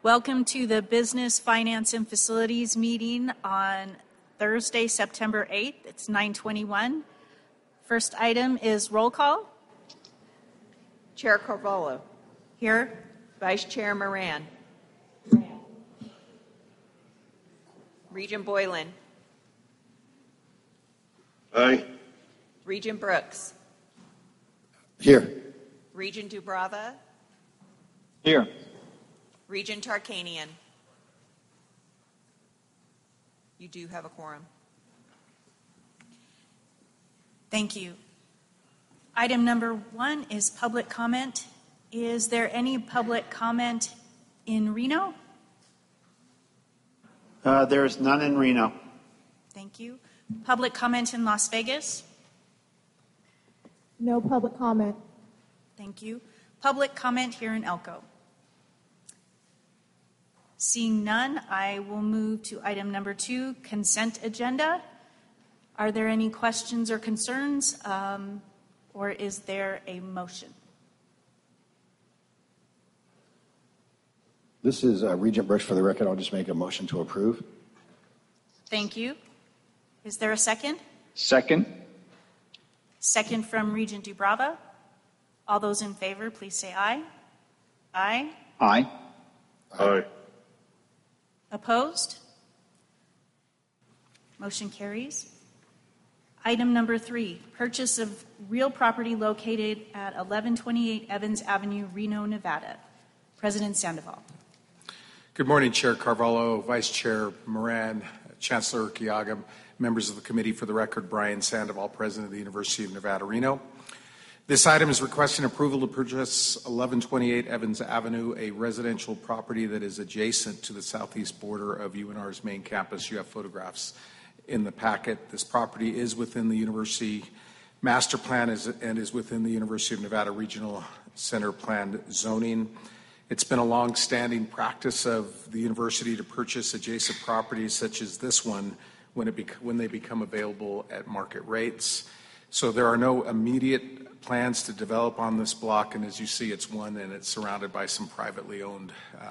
Welcome to the Business, Finance, and Facilities meeting on Thursday, September 8th. It's 9:21. First item is roll call. Chair Carvalho. Here. Vice Chair Moran. Regent Boylan. Aye. Regent Brooks. Here. Regent Dubrava. Here. Regent Tarkanian. You do have a quorum. Thank you. Item number 1 is public comment. Is there any public comment in Reno? There is none in Reno. Thank you. Public comment in Las Vegas? No public comment. Thank you. Public comment here in Elko? Seeing none, I will move to item number 2, consent agenda. Are there any questions or concerns, or is there a motion? This is Regent Brooks. For the record, I'll just make a motion to approve. Thank you. Is there a second? Second. Second from Regent Dubrava. All those in favor, please say aye. Aye. Aye. Aye. Opposed? Motion carries. Item number 3, purchase of real property located at 1128 Evans Avenue, Reno, Nevada. President Sandoval. Good morning, Chair Carvalho, Vice Chair Moran, Chancellor Urquiaga, members of the committee. For the record, Brian Sandoval, President of the University of Nevada, Reno. This item is requesting approval to purchase 1128 Evans Avenue, a residential property that is adjacent to the southeast border of UNR's main campus. You have photographs in the packet. This property is within the university master plan and is within the University of Nevada Regional Center planned zoning. It's been a long-standing practice of the university to purchase adjacent properties such as this one when they become available at market rates. So there are no immediate plans to develop on this block, and as you see, it's one and it's surrounded by some privately owned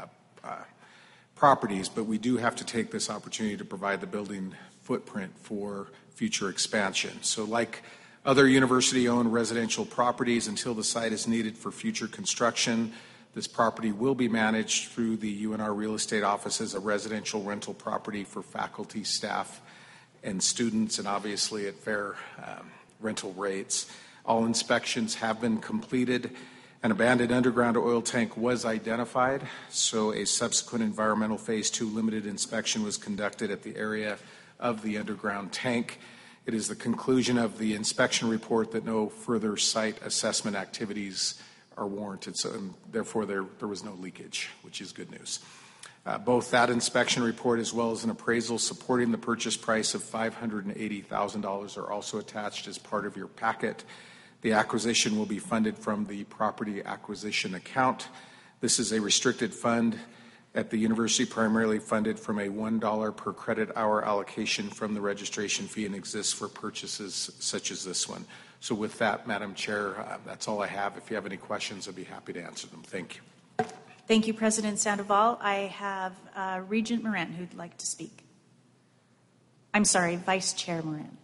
properties, but we do have to take this opportunity to provide the building footprint for future expansion. So like other university-owned residential properties, until the site is needed for future construction, this property will be managed through the UNR Real Estate Office as a residential rental property for faculty, staff, and students, and obviously at fair rental rates. All inspections have been completed. An abandoned underground oil tank was identified, so a subsequent environmental phase 2 limited inspection was conducted at the area of the underground tank. It is the conclusion of the inspection report that no further site assessment activities are warranted, so and therefore there was no leakage, which is good news. Both that inspection report as well as an appraisal supporting the purchase price of $580,000 are also attached as part of your packet. The acquisition will be funded from the property acquisition account. This is a restricted fund at the university, primarily funded from a $1 per credit hour allocation from the registration fee, and exists for purchases such as this one. So with that, Madam Chair, that's all I have. If you have any questions, I'd be happy to answer them. Thank you. Thank you, President Sandoval. I have Regent Moran who'd like to speak. I'm sorry, Vice Chair Moran.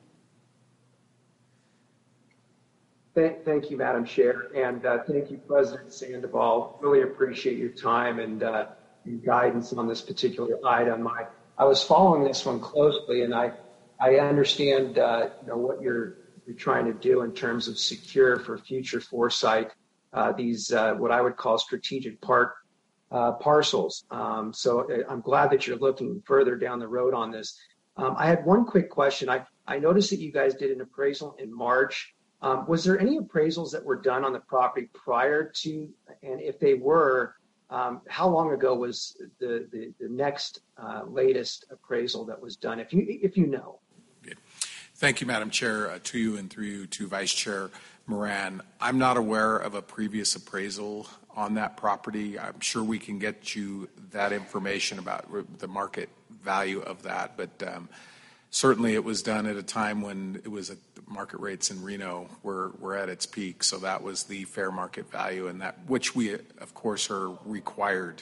Thank you, Madam Chair, and thank you, President Sandoval. Really appreciate your time and your guidance on this particular item. I was following this one closely, and I understand what you're trying to do in terms of secure for future foresight these what I would call strategic parcels. So I'm glad that you're looking further down the road on this. I had one quick question. I noticed that you guys did an appraisal in March. Was there any appraisals that were done on the property prior to, and if they were, how long ago was the next latest appraisal that was done, if you know? Thank you, Madam Chair, to you and through you to Vice Chair Moran. I'm not aware of a previous appraisal on that property. I'm sure we can get you that information about the market value of that, but certainly it was done at a time when it was at market rates in Reno were at its peak, so that was the fair market value, and that which we, of course, are required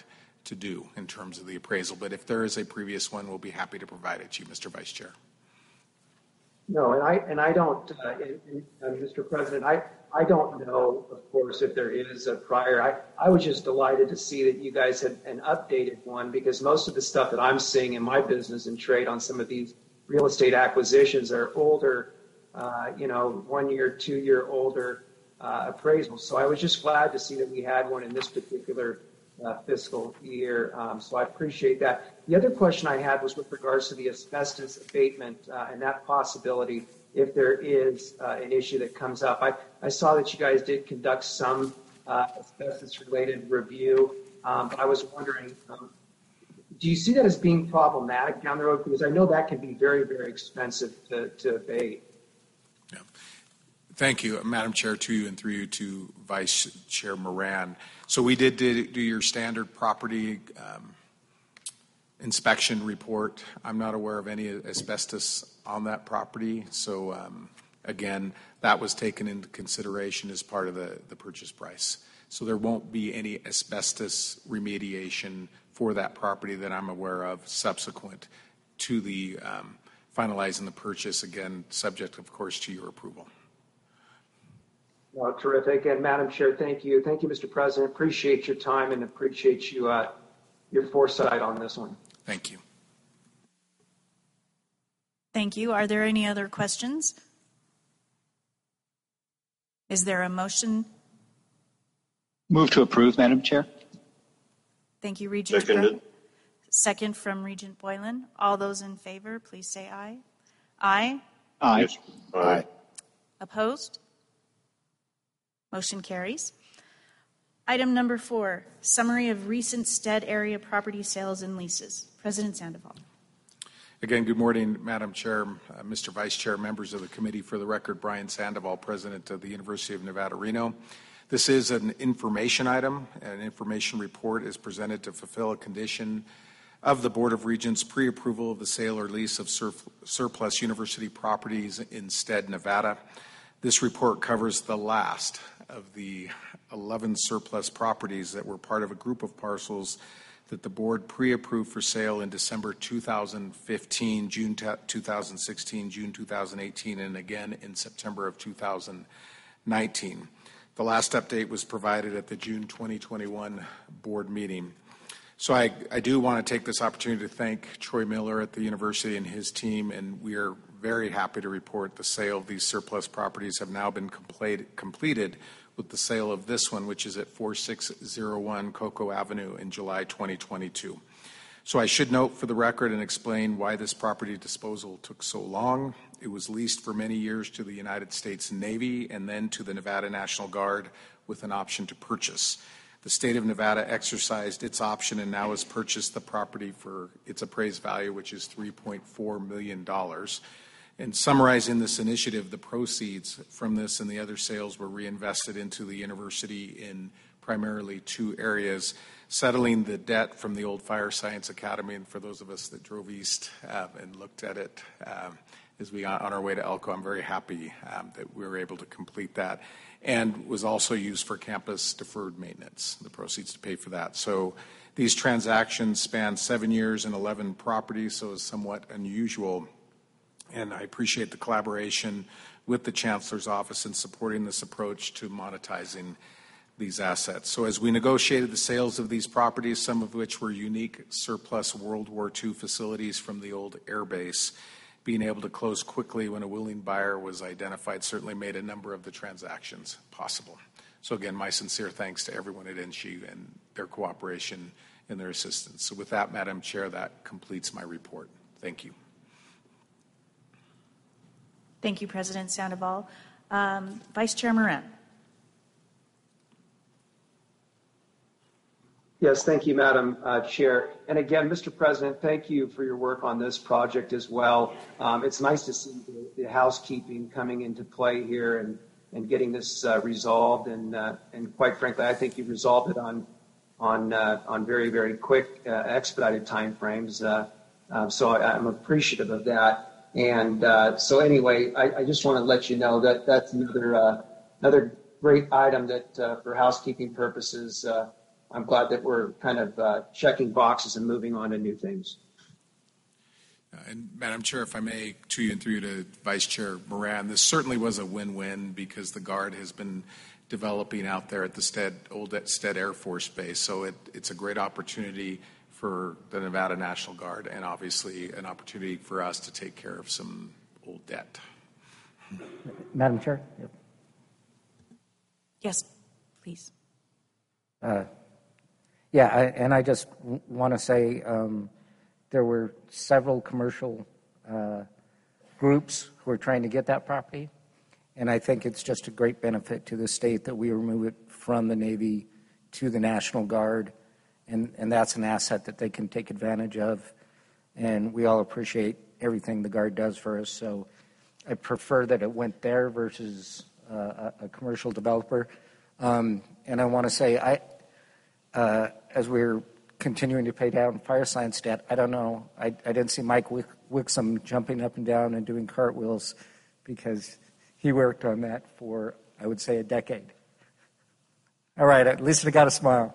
to do in terms of the appraisal. But if there is a previous one, we'll be happy to provide it to you, Mr. Vice Chair. No, and I don't, Mr. President, I don't know, of course, if there is a prior. I was just delighted to see that you guys had an updated one, because most of the stuff that I'm seeing in my business and trade on some of these real estate acquisitions are older, 1 year, 2 year older appraisals. So I was just glad to see that we had one in this particular fiscal year. So I appreciate that. The other question I had was with regards to the asbestos abatement and that possibility if there is an issue that comes up. I saw that you guys did conduct some asbestos-related review, but I was wondering, do you see that as being problematic down the road? Because I know that can be very, very expensive to abate. Yeah. Thank you, Madam Chair, to you and through you to Vice Chair Moran. So we did do your standard property inspection report. I'm not aware of any asbestos on that property. So again, that was taken into consideration as part of the purchase price. So there won't be any asbestos remediation for that property that I'm aware of subsequent to the finalizing the purchase, again, subject, of course, to your approval. Well, terrific. And Madam Chair, thank you. Thank you, Mr. President. Appreciate your time and appreciate you your foresight on this one. Thank you. Thank you. Are there any other questions? Is there a motion? Move to approve, Madam Chair. Thank you, Regent. Seconded. Second from Regent Boylan. All those in favor, please say aye. Aye. Aye. Yes. Aye. Opposed? Motion carries. Item number 4, summary of recent Stead area property sales and leases. President Sandoval. Again, good morning, Madam Chair, Mr. Vice Chair, members of the committee. For the record, Brian Sandoval, President of the University of Nevada, Reno. This is an information item. An information report is presented to fulfill a condition of the Board of Regents' pre-approval of the sale or lease of surplus university properties in Stead, Nevada. This report covers the last of the 11 surplus properties that were part of a group of parcels that the board pre-approved for sale in December 2015, June 2016, June 2018, and again in September of 2019. The last update was provided at the June 2021 board meeting. So I do want to take this opportunity to thank Troy Miller at the university and his team, and we are very happy to report the sale of these surplus properties have now been completed with the sale of this one, which is at 4601 Cocoa Avenue in July 2022. So I should note for the record and explain why this property disposal took so long. It was leased for many years to the United States Navy and then to the Nevada National Guard with an option to purchase. The state of Nevada exercised its option and now has purchased the property for its appraised value, which is $3.4 million. And summarizing this initiative, the proceeds from this and the other sales were reinvested into the university in primarily 2 areas: settling the debt from the old Fire Science Academy, and for those of us that drove east and looked at it as we on our way to Elko, I'm very happy that we were able to complete that, and was also used for campus deferred maintenance, the proceeds to pay for that. So these transactions span 7 years and 11 properties, so it's somewhat unusual. And I appreciate the collaboration with the Chancellor's Office in supporting this approach to monetizing these assets. So as we negotiated the sales of these properties, some of which were unique surplus World War II facilities from the old air base, being able to close quickly when a willing buyer was identified certainly made a number of the transactions possible. So again, my sincere thanks to everyone at NSHE and their cooperation and their assistance. So with that, Madam Chair, that completes my report. Thank you. Thank you, President Sandoval. Vice Chair Moran. Yes, thank you, Madam Chair. And again, Mr. President, thank you for your work on this project as well. It's nice to see the housekeeping coming into play here and getting this resolved. And quite frankly, I think you resolved it on very, very quick, expedited timeframes. So I'm appreciative of that. And so anyway, I just want to let you know that that's another great item that for housekeeping purposes I'm glad that we're kind of checking boxes and moving on to new things. And Madam Chair, if I may, to you and through you to Vice Chair Moran, this certainly was a win-win because the Guard has been developing out there at the old Stead Air Force Base. So it's a great opportunity for the Nevada National Guard and obviously an opportunity for us to take care of some old debt. Madam Chair? Yep. Yes, please. And I just want to say there were several commercial groups who are trying to get that property, and I think it's just a great benefit to the state that we remove it from the Navy to the National Guard, and that's an asset that they can take advantage of, and we all appreciate everything the Guard does for us, so I prefer that it went there versus a commercial developer. And I want to say, as we're continuing to pay down fire science debt, I don't know, I didn't see Mike Wixom jumping up and down and doing cartwheels because he worked on that for, I would say, a decade. All right, at least I got a smile.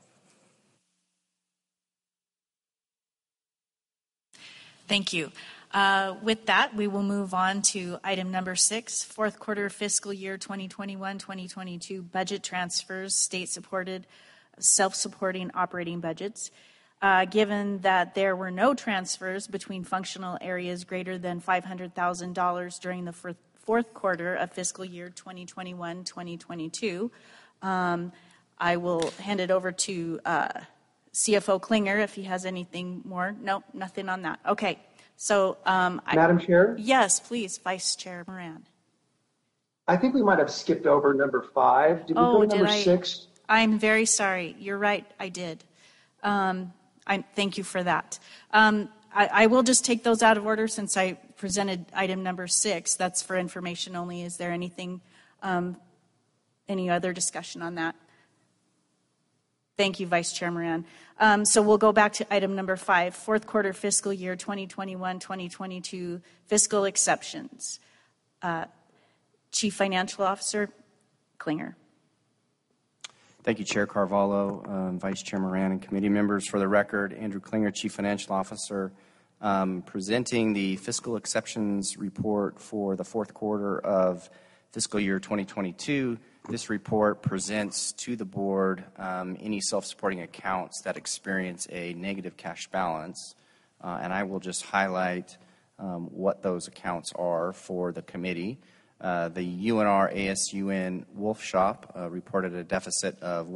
Thank you. With that, we will move on to item number 6, fourth quarter fiscal year 2021-2022 budget transfers, state-supported, self-supporting operating budgets. Given that there were no transfers between functional areas greater than $500,000 during the fourth quarter of fiscal year 2021-2022, I will hand it over to CFO Klinger if he has anything more. No, nothing on that. Okay. So, Madam Chair? Yes, please, Vice Chair Moran. I think we might have skipped over number 5. Did we go to number 6? I'm very sorry. You're right. I did. Thank you for that. I will just take those out of order since I presented item number 6. That's for information only. Is there anything, any other discussion on that? Thank you, Vice Chair Moran. So we'll go back to item number 5, fourth quarter fiscal year 2021-2022 fiscal exceptions. Chief Financial Officer Klinger. Thank you, Chair Carvalho, Vice Chair Moran, and committee members. For the record, Andrew Klinger, Chief Financial Officer, presenting the fiscal exceptions report for the fourth quarter of fiscal year 2022. This report presents to the board any self-supporting accounts that experience a negative cash balance, and I will just highlight what those accounts are for the committee. The UNR ASUN Wolf Shop reported a deficit of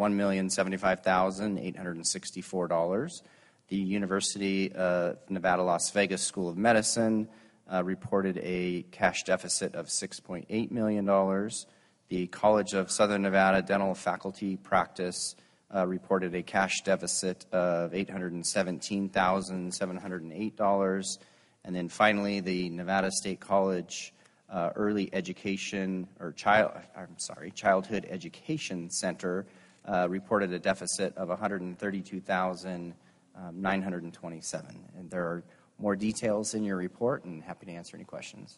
$1,075,864. The University of Nevada, Las Vegas School of Medicine reported a cash deficit of $6.8 million. The College of Southern Nevada Dental Faculty Practice reported a cash deficit of $817,708. And then finally, the Nevada State College Early Education or Childhood Education Center reported a deficit of $132,927. And there are more details in your report, and happy to answer any questions.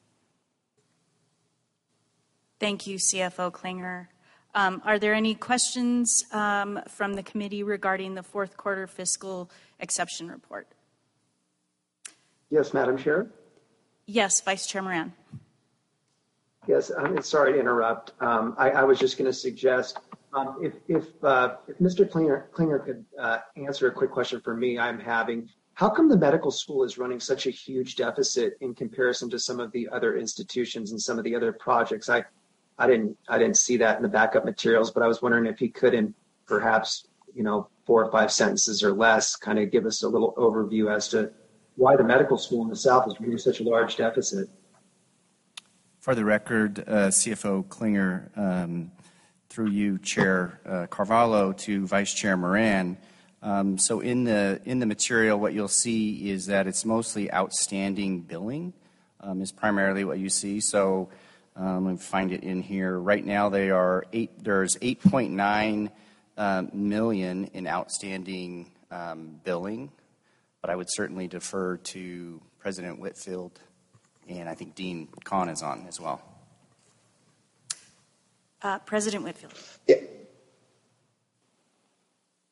Thank you, CFO Klinger. Are there any questions from the committee regarding the fourth quarter fiscal exception report? Yes, Madam Chair. Yes, Vice Chair Moran. Yes, I'm sorry to interrupt. I was just going to suggest if Mr. Klinger could answer a quick question for me I'm having. How come the medical school is running such a huge deficit in comparison to some of the other institutions and some of the other projects? I didn't see that in the backup materials, but I was wondering if he could, in perhaps 4 or 5 sentences or less, kind of give us a little overview as to why the medical school in the South is running such a large deficit. For the record, CFO Klinger, through you, Chair Carvalho, to Vice Chair Moran. So in the material, what you'll see is that it's mostly outstanding billing is primarily what you see. So let me find it in here. Right now, there's $8.9 million in outstanding billing, but I would certainly defer to President Whitfield, and I think Dean Kahn is on as well. President Whitfield. Yeah.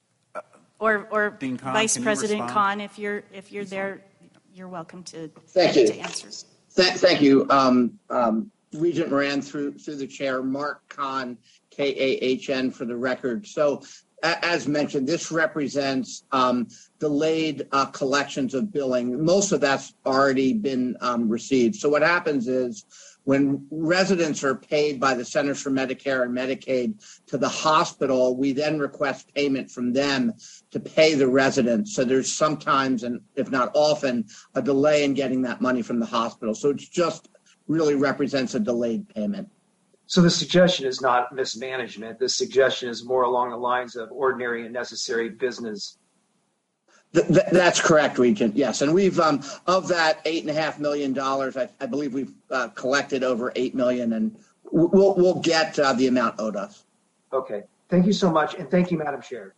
Or Dean Kahn, Vice can you President respond? Kahn, if you're there, you're welcome to Thank you. answer. Thank you. Regent Moran, through the chair, Mark Kahn, Kahn for the record. So as mentioned, this represents delayed collections of billing. Most of that's already been received. So what happens is when residents are paid by the Centers for Medicare and Medicaid to the hospital, we then request payment from them to pay the residents. So there's sometimes, and if not often, a delay in getting that money from the hospital. So it's just really represents a delayed payment. So the suggestion is not mismanagement. The suggestion is more along the lines of ordinary and necessary business. That's correct, Regent. Yes, and we've of that $8.5 million, I believe we've collected over $8 million, and we'll get the amount owed us. Okay. Thank you so much, and thank you, Madam Chair.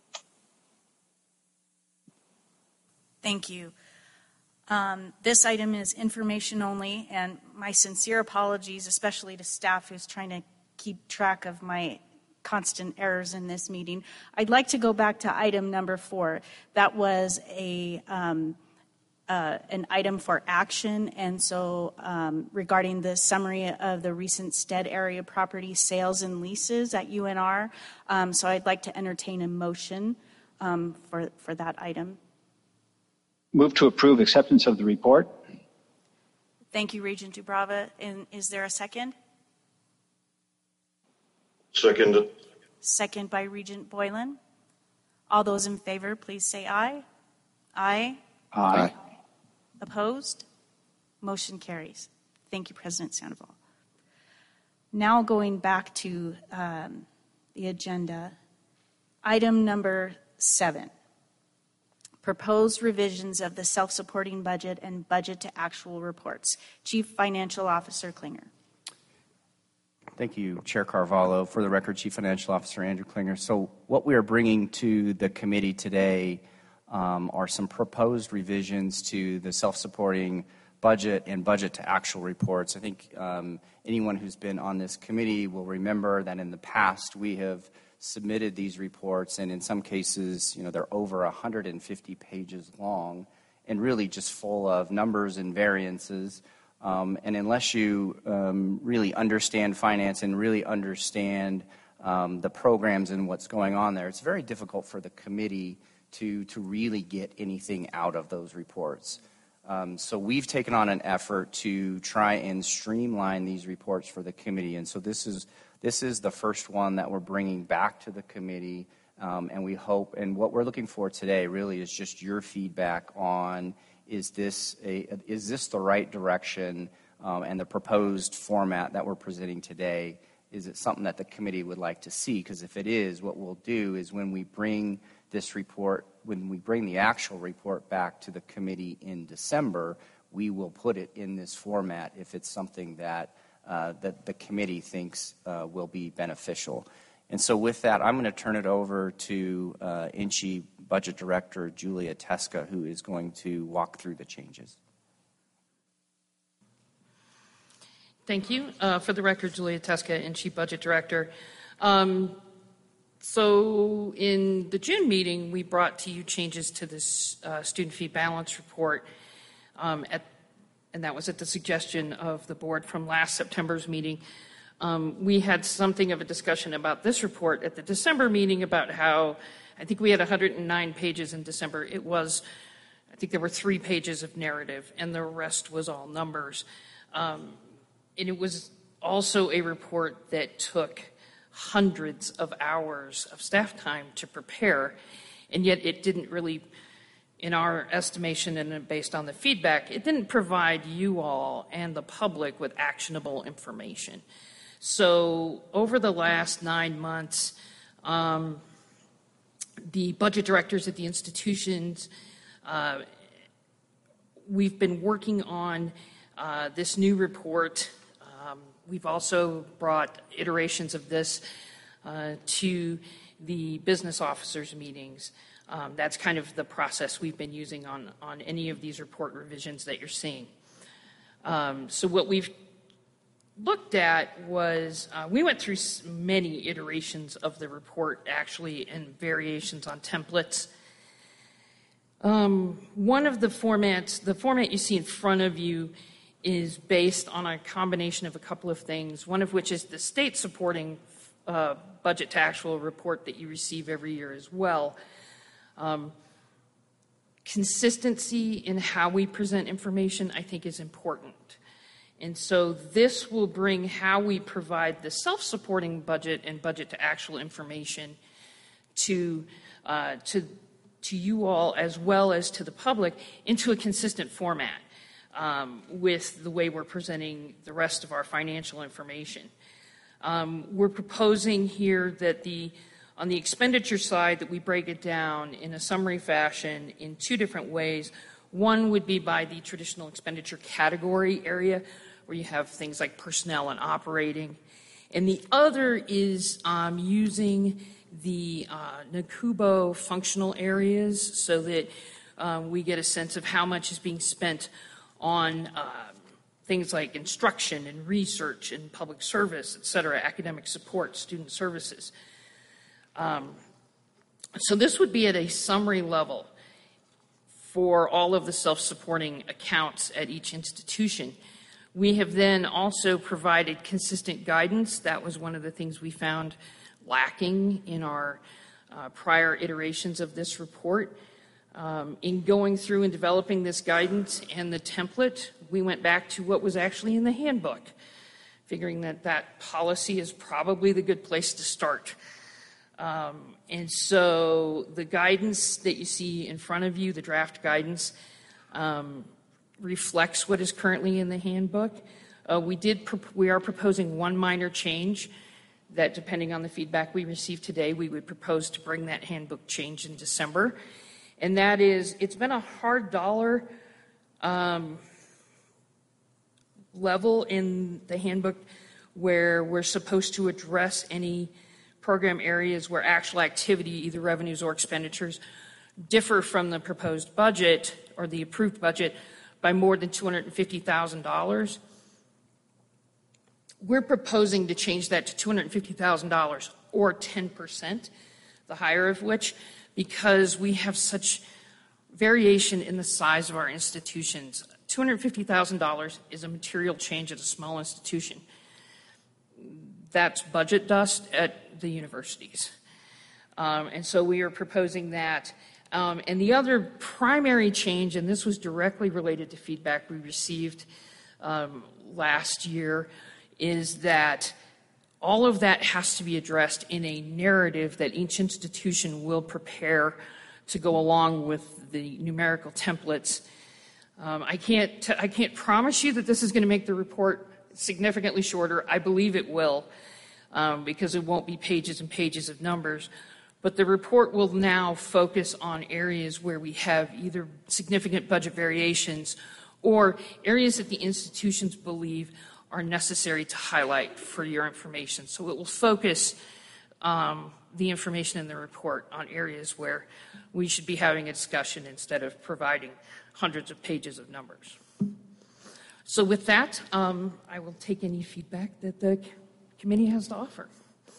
Thank you. This item is information only, and my sincere apologies, especially to staff who's trying to keep track of my constant errors in this meeting. I'd like to go back to item number 4. That was an item for action, and so regarding the summary of the recent Stead area property sales and leases at UNR. So I'd like to entertain a motion for that item. Move to approve acceptance of the report. Thank you, Regent Dubrava. And is there a second? Second. Second by Regent Boylan. All those in favor, please say aye. Aye. Aye. Opposed? Motion carries. Thank you, President Sandoval. Now going back to the agenda, item number 7. Proposed revisions of the self-supporting budget and budget to actual reports. Chief Financial Officer Klinger. Thank you, Chair Carvalho. For the record, Chief Financial Officer Andrew Klinger. So what we are bringing to the committee today are some proposed revisions to the self-supporting budget and budget to actual reports. I think anyone who's been on this committee will remember that in the past we have submitted these reports, and in some cases, they're over 150 pages long and really just full of numbers and variances. And unless you really understand finance and really understand the programs and what's going on there, it's very difficult for the committee to really get anything out of those reports. So we've taken on an effort to try and streamline these reports for the committee, and so this is the first one that we're bringing back to the committee, and we hope, and what we're looking for today really is just your feedback on is this the right direction, and the proposed format that we're presenting today, is it something that the committee would like to see? Because if it is, what we'll do is when we bring the actual report back to the committee in December, we will put it in this format if it's something that the committee thinks will be beneficial. And so with that, I'm going to turn it over to INCHE Budget Director Julia Teska, who is going to walk through the changes. Thank you. For the record, Julia Teska, INCHE Budget Director. So in the June meeting, we brought to you changes to this student fee balance report, and that was at the suggestion of the board from last September's meeting. We had something of a discussion about this report at the December meeting about how, I think we had 109 pages in December. I think there were 3 pages of narrative, and the rest was all numbers. And it was also a report that took hundreds of hours of staff time to prepare, and yet it didn't really, in our estimation and based on the feedback, it didn't provide you all and the public with actionable information. So over the last 9 months, the budget directors at the institutions, we've been working on this new report. We've also brought iterations of this to the business officers' meetings. That's kind of the process we've been using on any of these report revisions that you're seeing. So what we've looked at was, we went through many iterations of the report, actually, and variations on templates. One of the formats, the format you see in front of you, is based on a combination of a couple of things, one of which is the state supporting budget to actual report that you receive every year as well. Consistency in how we present information, I think, is important. And so this will bring how we provide the self-supporting budget and budget to actual information to you all as well as to the public into a consistent format with the way we're presenting the rest of our financial information. We're proposing here that on the expenditure side that we break it down in a summary fashion in two different ways. One would be by the traditional expenditure category area, where you have things like personnel and operating. And the other is using the NACUBO functional areas so that we get a sense of how much is being spent on things like instruction and research and public service, et cetera, academic support, student services. So this would be at a summary level for all of the self-supporting accounts at each institution. We have then also provided consistent guidance. That was one of the things we found lacking in our prior iterations of this report. In going through and developing this guidance and the template, we went back to what was actually in the handbook, figuring that policy is probably the good place to start. And so the guidance that you see in front of you, the draft guidance, reflects what is currently in the handbook. We are proposing one minor change that, depending on the feedback we receive today, we would propose to bring that handbook change in December. And that is, it's been a hard dollar level in the handbook where we're supposed to address any program areas where actual activity, either revenues or expenditures, differ from the proposed budget or the approved budget by more than $250,000. We're proposing to change that to $250,000 or 10%, the higher of which, because we have such variation in the size of our institutions. $250,000 is a material change at a small institution. That's budget dust at the universities. And so we are proposing that. And the other primary change, and this was directly related to feedback we received last year, is that all of that has to be addressed in a narrative that each institution will prepare to go along with the numerical templates. I can't promise you that this is going to make the report significantly shorter. I believe it will, because it won't be pages and pages of numbers. But the report will now focus on areas where we have either significant budget variations or areas that the institutions believe are necessary to highlight for your information. So it will focus the information in the report on areas where we should be having a discussion instead of providing hundreds of pages of numbers. So with that, I will take any feedback that the committee has to offer.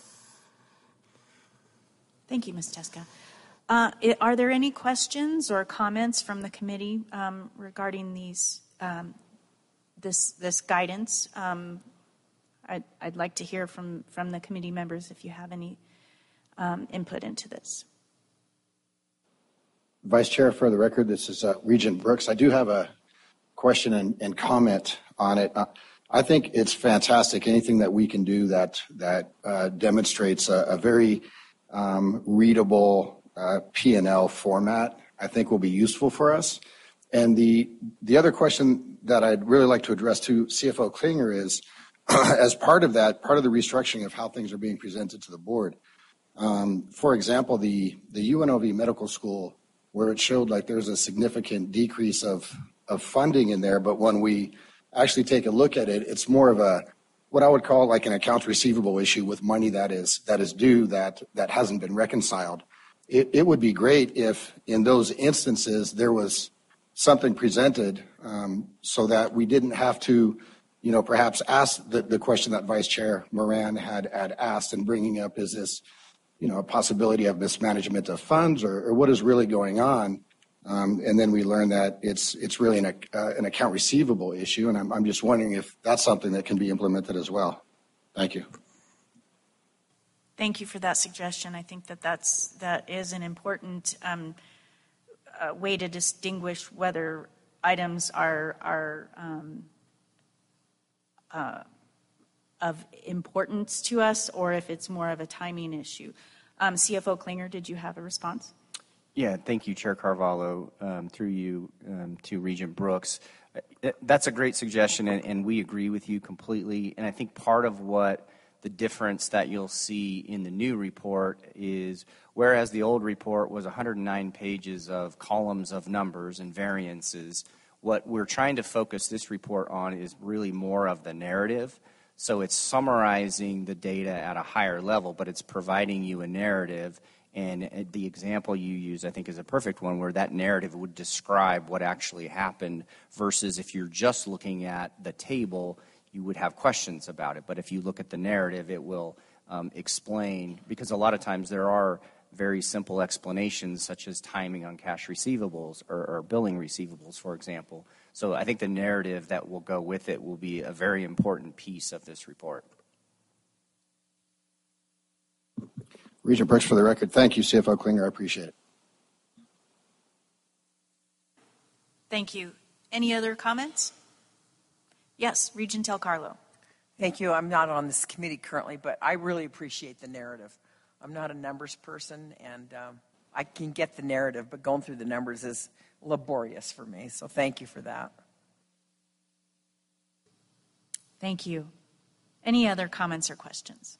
Thank you, Ms. Teska. Are there any questions or comments from the committee regarding these this guidance? I'd like to hear from the committee members if you have any input into this. Vice Chair, for the record, this is Regent Brooks. I do have a question and comment on it. I think it's fantastic. Anything that we can do that demonstrates a very readable P&L format, I think will be useful for us. And the other question that I'd really like to address to CFO Klinger is, as part of that, part of the restructuring of how things are being presented to the board. For example, the UNLV Medical School, where it showed like there's a significant decrease of funding in there, but when we actually take a look at it, it's more of a what I would call like an accounts receivable issue with money that is due that hasn't been reconciled. It would be great if in those instances there was something presented so that we didn't have to, perhaps ask the question that Vice Chair Moran had asked and bringing up, is this, a possibility of mismanagement of funds or what is really going on? And then we learned that it's really an account receivable issue, and I'm just wondering if that's something that can be implemented as well. Thank you. Thank you for that suggestion. I think that is an important way to distinguish whether items are of importance to us or if it's more of a timing issue. CFO Klinger, did you have a response? Yeah, thank you, Chair Carvalho, through you to Regent Brooks. That's a great suggestion, and we agree with you completely. And I think part of what the difference that you'll see in the new report is, whereas the old report was 109 pages of columns of numbers and variances, what we're trying to focus this report on is really more of the narrative. So it's summarizing the data at a higher level, but it's providing you a narrative. And the example you use, I think, is a perfect one, where that narrative would describe what actually happened versus if you're just looking at the table, you would have questions about it. But if you look at the narrative, it will explain, because a lot of times there are very simple explanations, such as timing on cash receivables or billing receivables, for example. So I think the narrative that will go with it will be a very important piece of this report. Regent Brooks, for the record, thank you, CFO Klinger. I appreciate it. Thank you. Any other comments? Yes, Regent Del Carlo. Thank you. I'm not on this committee currently, but I really appreciate the narrative. I'm not a numbers person, and I can get the narrative, but going through the numbers is laborious for me. So thank you for that. Thank you. Any other comments or questions?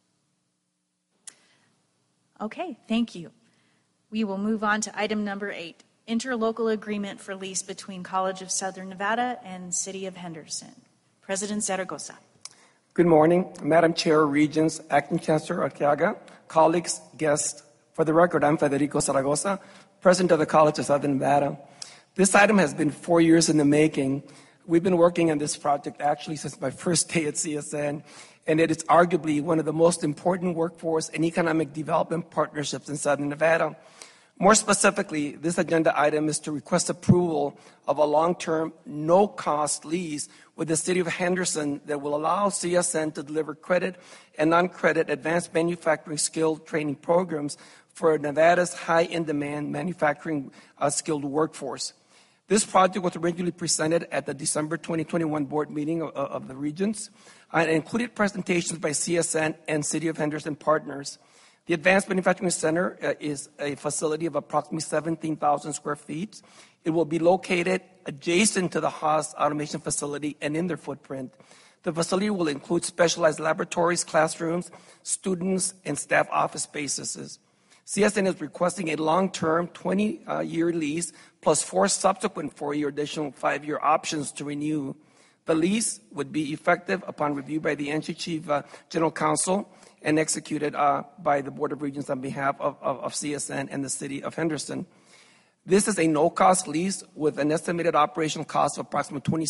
Okay, thank you. We will move on to item number 8, interlocal agreement for lease between College of Southern Nevada and City of Henderson. President Zaragoza. Good morning, Madam Chair, Regents, Acting Chancellor Arteaga, colleagues, guests. For the record, I'm Federico Zaragoza, President of the College of Southern Nevada. This item has been 4 years in the making. We've been working on this project actually since my first day at CSN, and it is arguably one of the most important workforce and economic development partnerships in Southern Nevada. More specifically, this agenda item is to request approval of a long-term, no-cost lease with the City of Henderson that will allow CSN to deliver credit and non-credit advanced manufacturing skill training programs for Nevada's high-in-demand manufacturing skilled workforce. This project was originally presented at the December 2021 board meeting of the Regents and included presentations by CSN and City of Henderson partners. The Advanced Manufacturing Center is a facility of approximately 17,000 square feet. It will be located adjacent to the Haas Automation Facility and in their footprint. The facility will include specialized laboratories, classrooms, students, and staff office spaces. CSN is requesting a long-term 20-year lease plus 4 subsequent 4-year additional 5-year options to renew. The lease would be effective upon review by the NC Chief General Counsel and executed by the Board of Regents on behalf of CSN and the City of Henderson. This is a no-cost lease with an estimated operational cost of approximately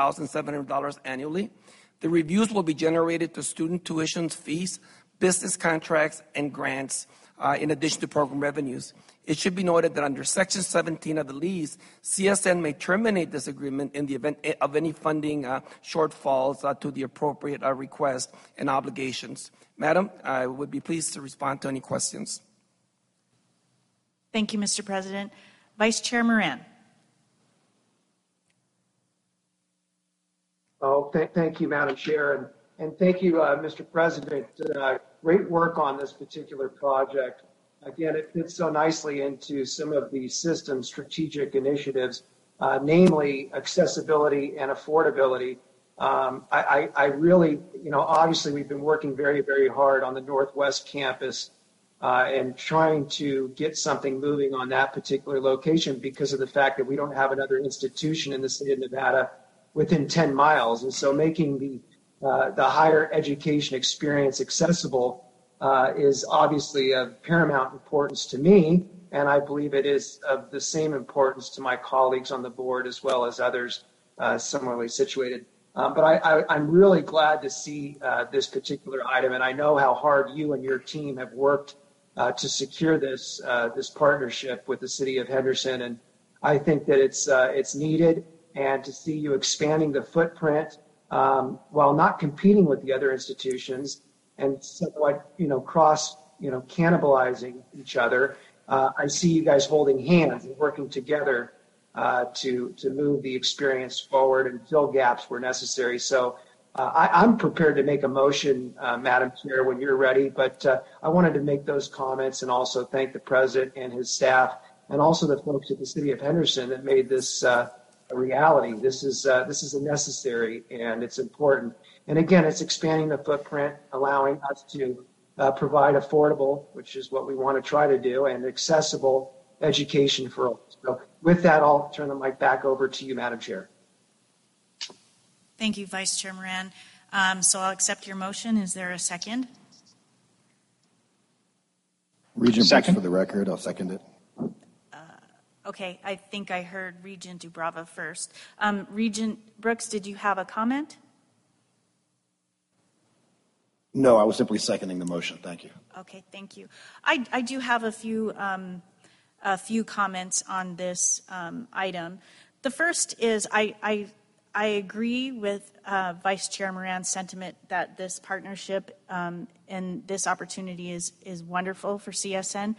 $26,700 annually. The reviews will be generated to student tuition fees, business contracts, and grants, in addition to program revenues. It should be noted that under Section 17 of the lease, CSN may terminate this agreement in the event of any funding shortfalls to the appropriate request and obligations. Madam, I would be pleased to respond to any questions. Thank you, Mr. President. Vice Chair Moran. Oh, thank you, Madam Chair, and thank you, Mr. President. Great work on this particular project. Again, it fits so nicely into some of the system strategic initiatives, namely accessibility and affordability. I really, obviously we've been working very, very hard on the Northwest campus and trying to get something moving on that particular location because of the fact that we don't have another institution in the state of Nevada within 10 miles. And so making the higher education experience accessible is obviously of paramount importance to me, and I believe it is of the same importance to my colleagues on the board as well as others similarly situated. But I'm really glad to see this particular item, and I know how hard you and your team have worked to secure this partnership with the City of Henderson. And I think that it's needed, and to see you expanding the footprint while not competing with the other institutions and somewhat, cannibalizing each other. I see you guys holding hands and working together to move the experience forward and fill gaps where necessary. So I'm prepared to make a motion, Madam Chair, when you're ready, but I wanted to make those comments and also thank the President and his staff and also the folks at the City of Henderson that made this a reality. This is a necessary and it's important. And again, it's expanding the footprint, allowing us to provide affordable, which is what we want to try to do, and accessible education for all. So with that, I'll turn the mic back over to you, Madam Chair. Thank you, Vice Chair Moran. So I'll accept your motion. Is there a second? Regent Brooks, for the record, I'll second it. Okay, I think I heard Regent Dubrava first. Regent Brooks, did you have a comment? No, I was simply seconding the motion. Thank you. Okay, thank you. I do have a few comments on this item. The first is I agree with Vice Chair Moran's sentiment that this partnership and this opportunity is wonderful for CSN.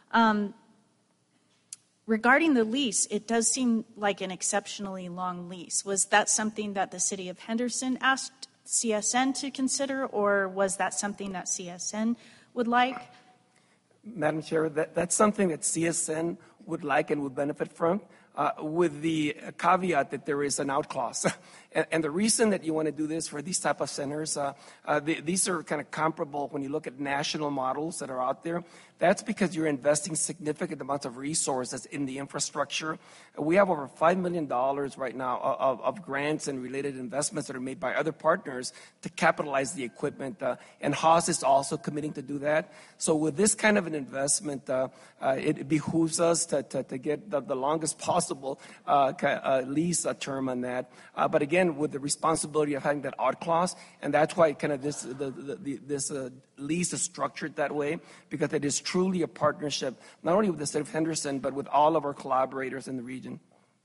Regarding the lease, it does seem like an exceptionally long lease. Was that something that the City of Henderson asked CSN to consider, or was that something that CSN would like? Madam Chair, that's something that CSN would like and would benefit from, with the caveat that there is an out clause. And the reason that you want to do this for these type of centers, these are kind of comparable when you look at national models that are out there. That's because you're investing significant amounts of resources in the infrastructure. We have over $5 million right now of grants and related investments that are made by other partners to capitalize the equipment. And Haas is also committing to do that. So with this kind of an investment, it behooves us to get the longest possible lease term on that. But again, with the responsibility of having that out clause, and that's why kind of this lease is structured that way, because it is truly a partnership, not only with the City of Henderson, but with all of our collaborators in the region.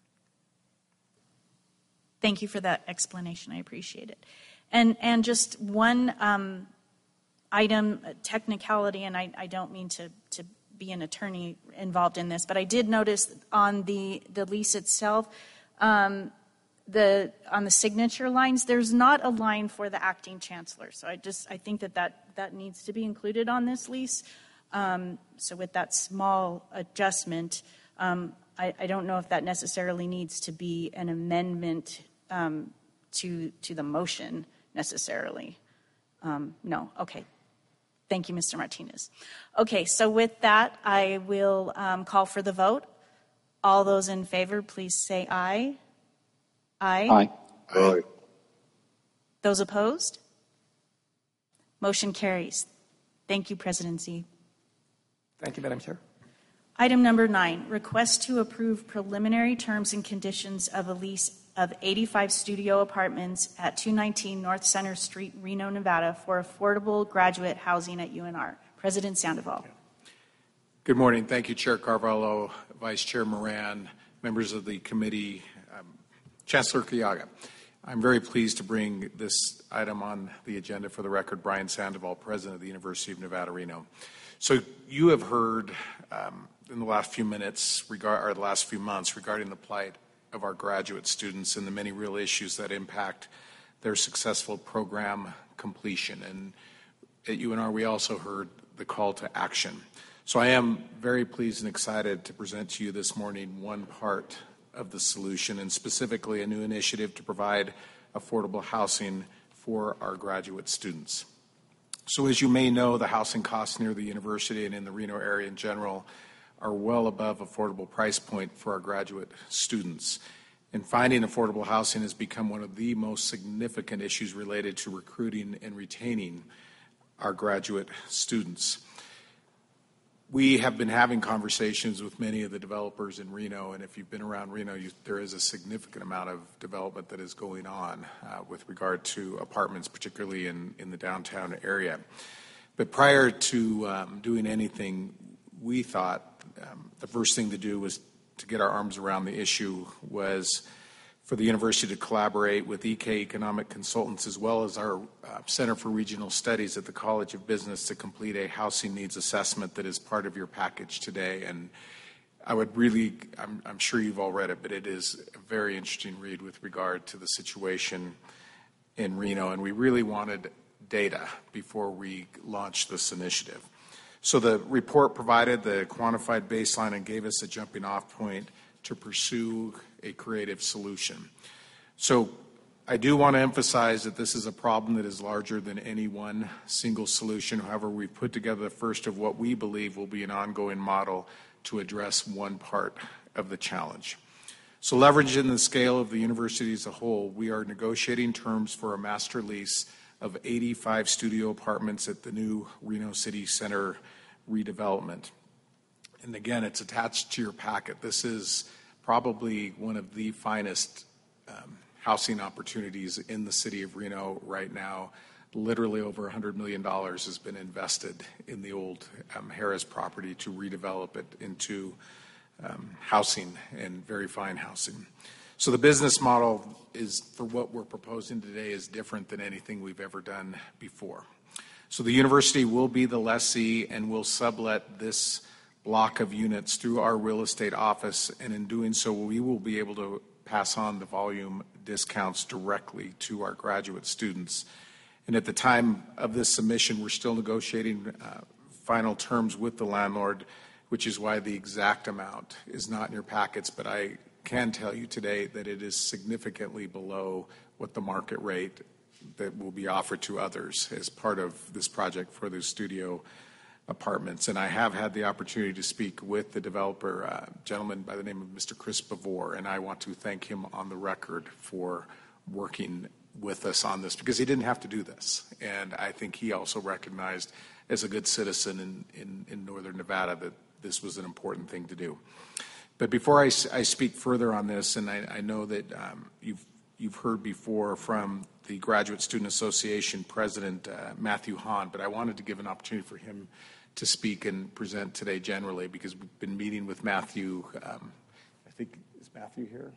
Thank you for that explanation. I appreciate it. And just one item, technicality, and I don't mean to be an attorney involved in this, but I did notice on the lease itself, on the signature lines, there's not a line for the acting chancellor. So I think that needs to be included on this lease. So with that small adjustment, I don't know if that necessarily needs to be an amendment to the motion necessarily. No. Okay. Thank you, Mr. Martinez. Okay, so with that, I will call for the vote. All those in favor, please say aye. Aye. Aye. Aye. Those opposed? Motion carries. Thank you, Presidency. Thank you, Madam Chair. Item number 9, request to approve preliminary terms and conditions of a lease of 85 studio apartments at 219 North Center Street, Reno, Nevada for affordable graduate housing at UNR. President Sandoval. Good morning. Thank you, Chair Carvalho, Vice Chair Moran, members of the committee, Chancellor Kiyaga. I'm very pleased to bring this item on the agenda for the record. Brian Sandoval, President of the University of Nevada, Reno. So you have heard in the last few minutes, or the last few months, regarding the plight of our graduate students and the many real issues that impact their successful program completion. And at UNR, we also heard the call to action. So I am very pleased and excited to present to you this morning one part of the solution, and specifically a new initiative to provide affordable housing for our graduate students. So as you may know, the housing costs near the university and in the Reno area in general are well above affordable price point for our graduate students. And finding affordable housing has become one of the most significant issues related to recruiting and retaining our graduate students. We have been having conversations with many of the developers in Reno, and if you've been around Reno, there is a significant amount of development that is going on with regard to apartments, particularly in the downtown area. But prior to doing anything, we thought the first thing to do was to get our arms around the issue was for the university to collaborate with EK Economic Consultants as well as our Center for Regional Studies at the College of Business to complete a housing needs assessment that is part of your package today. And I would really, I'm sure you've all read it, but it is a very interesting read with regard to the situation in Reno. And we really wanted data before we launched this initiative. So the report provided the quantified baseline and gave us a jumping off point to pursue a creative solution. So I do want to emphasize that this is a problem that is larger than any one single solution. However, we've put together the first of what we believe will be an ongoing model to address one part of the challenge. So leveraging the scale of the university as a whole, we are negotiating terms for a master lease of 85 studio apartments at the new Reno City Center redevelopment. And again, it's attached to your packet. This is probably one of the finest housing opportunities in the city of Reno right now. Literally over $100 million has been invested in the old Harris property to redevelop it into housing and very fine housing. So the business model is, for what we're proposing today, is different than anything we've ever done before. So the university will be the lessee and will sublet this block of units through our real estate office, and in doing so, we will be able to pass on the volume discounts directly to our graduate students. And at the time of this submission, we're still negotiating final terms with the landlord, which is why the exact amount is not in your packets, but I can tell you today that it is significantly below what the market rate that will be offered to others as part of this project for the studio apartments. And I have had the opportunity to speak with the developer, a gentleman by the name of Mr. Chris Bavor, and I want to thank him on the record for working with us on this, because he didn't have to do this. And I think he also recognized, as a good citizen in Northern Nevada, that this was an important thing to do. But before I speak further on this, and I know that you've heard before from the Graduate Student Association President, Matthew Hahn, but I wanted to give an opportunity for him to speak and present today generally, because we've been meeting with Matthew. I think, is Matthew here?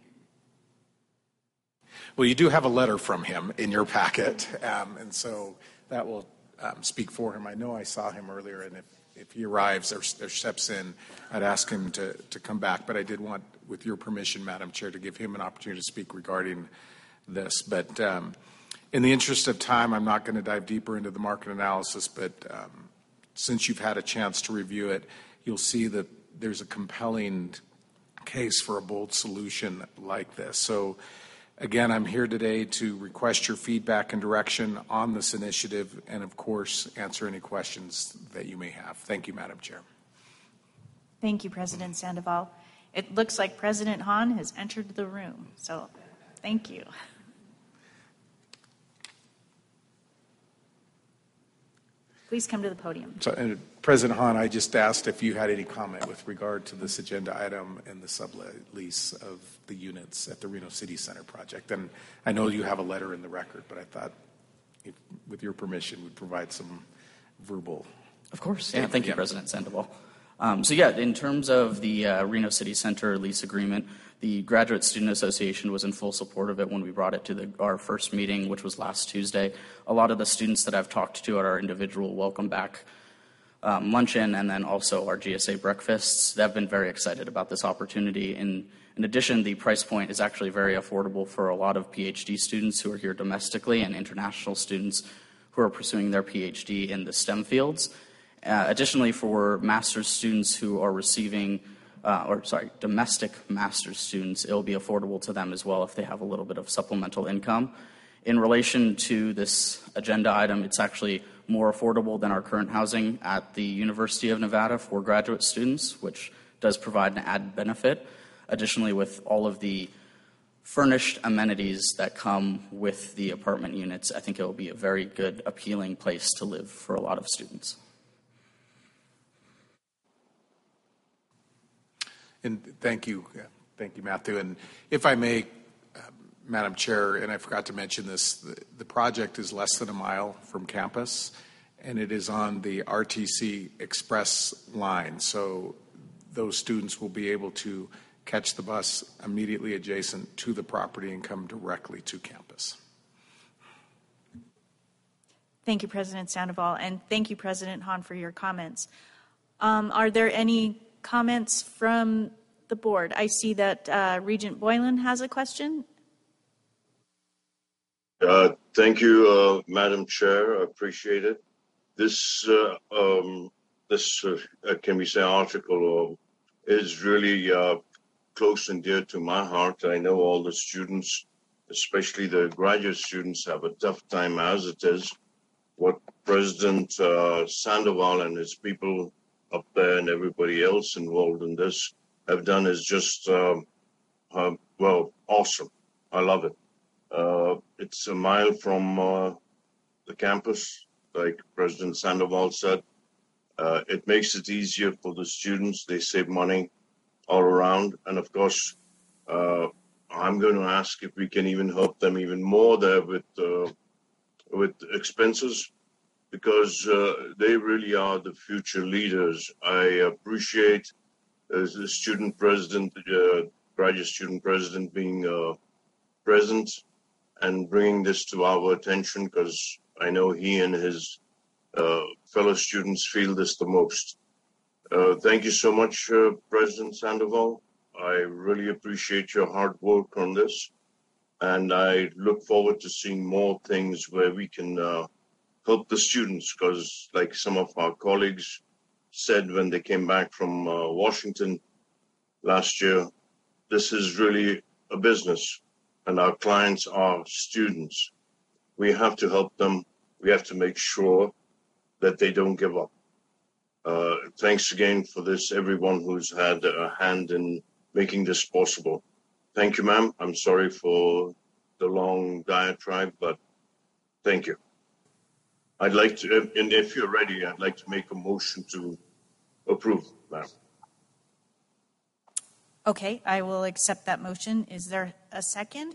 Well, you do have a letter from him in your packet, and so that will speak for him. I know I saw him earlier, and if he arrives or steps in, I'd ask him to come back. But I did want, with your permission, Madam Chair, to give him an opportunity to speak regarding this. But in the interest of time, I'm not going to dive deeper into the market analysis, but since you've had a chance to review it, you'll see that there's a compelling case for a bold solution like this. So again, I'm here today to request your feedback and direction on this initiative and, of course, answer any questions that you may have. Thank you, Madam Chair. Thank you, President Sandoval. It looks like President Hahn has entered the room, so thank you. Please come to the podium. So, President Hahn, I just asked if you had any comment with regard to this agenda item and the sublease of the units at the Reno City Center project. And I know you have a letter in the record, but I thought, with your permission, we'd provide some verbal. Of course. Yeah, thank you, President Sandoval. In terms of the Reno City Center lease agreement, the Graduate Student Association was in full support of it when we brought it to our first meeting, which was last Tuesday. A lot of the students that I've talked to at our individual welcome back luncheon and then also our GSA breakfasts, they've been very excited about this opportunity. In addition, the price point is actually very affordable for a lot of PhD students who are here domestically and international students who are pursuing their PhD in the STEM fields. Additionally, for master's students who are receiving domestic master's students, it will be affordable to them as well if they have a little bit of supplemental income. In relation to this agenda item, it's actually more affordable than our current housing at the University of Nevada for graduate students, which does provide an added benefit. Additionally, with all of the furnished amenities that come with the apartment units, I think it will be a very good, appealing place to live for a lot of students. And thank you, Matthew. And if I may, Madam Chair, and I forgot to mention this, the project is less than a mile from campus, and it is on the RTC Express line. So those students will be able to catch the bus immediately adjacent to the property and come directly to campus. Thank you, President Sandoval, and thank you, President Hahn, for your comments. Are there any comments from the board? I see that Regent Boylan has a question. Thank you, Madam Chair. I appreciate it. This, can we say, article is really close and dear to my heart. I know all the students, especially the graduate students, have a tough time as it is. What President Sandoval and his people up there and everybody else involved in this have done is just, well, awesome. I love it. It's a mile from the campus, like President Sandoval said. It makes it easier for the students. They save money all around. And of course, I'm going to ask if we can even help them even more there with expenses, because they really are the future leaders. I appreciate the student president, graduate student president being present and bringing this to our attention, because I know he and his fellow students feel this the most. Thank you so much, President Sandoval. I really appreciate your hard work on this, and I look forward to seeing more things where we can help the students, because like some of our colleagues said when they came back from Washington last year, this is really a business and our clients are students. We have to help them. We have to make sure that they don't give up. Thanks again for this, everyone who's had a hand in making this possible. Thank you, ma'am. I'm sorry for the long diatribe, but thank you. I'd like to, and if you're ready, I'd like to make a motion to approve, ma'am. Okay, I will accept that motion. Is there a second?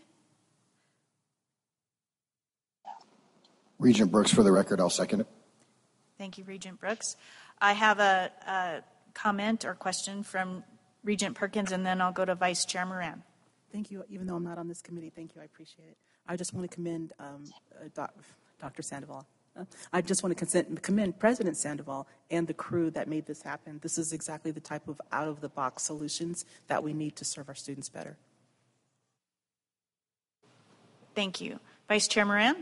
Regent Brooks, for the record, I'll second it. Thank you, Regent Brooks. I have a comment or question from Regent Perkins, and then I'll go to Vice Chair Moran. Thank you. Even though I'm not on this committee, thank you. I appreciate it. I just want to commend Dr. Sandoval. I just want to commend President Sandoval and the crew that made this happen. This is exactly the type of out-of-the-box solutions that we need to serve our students better. Thank you. Vice Chair Moran?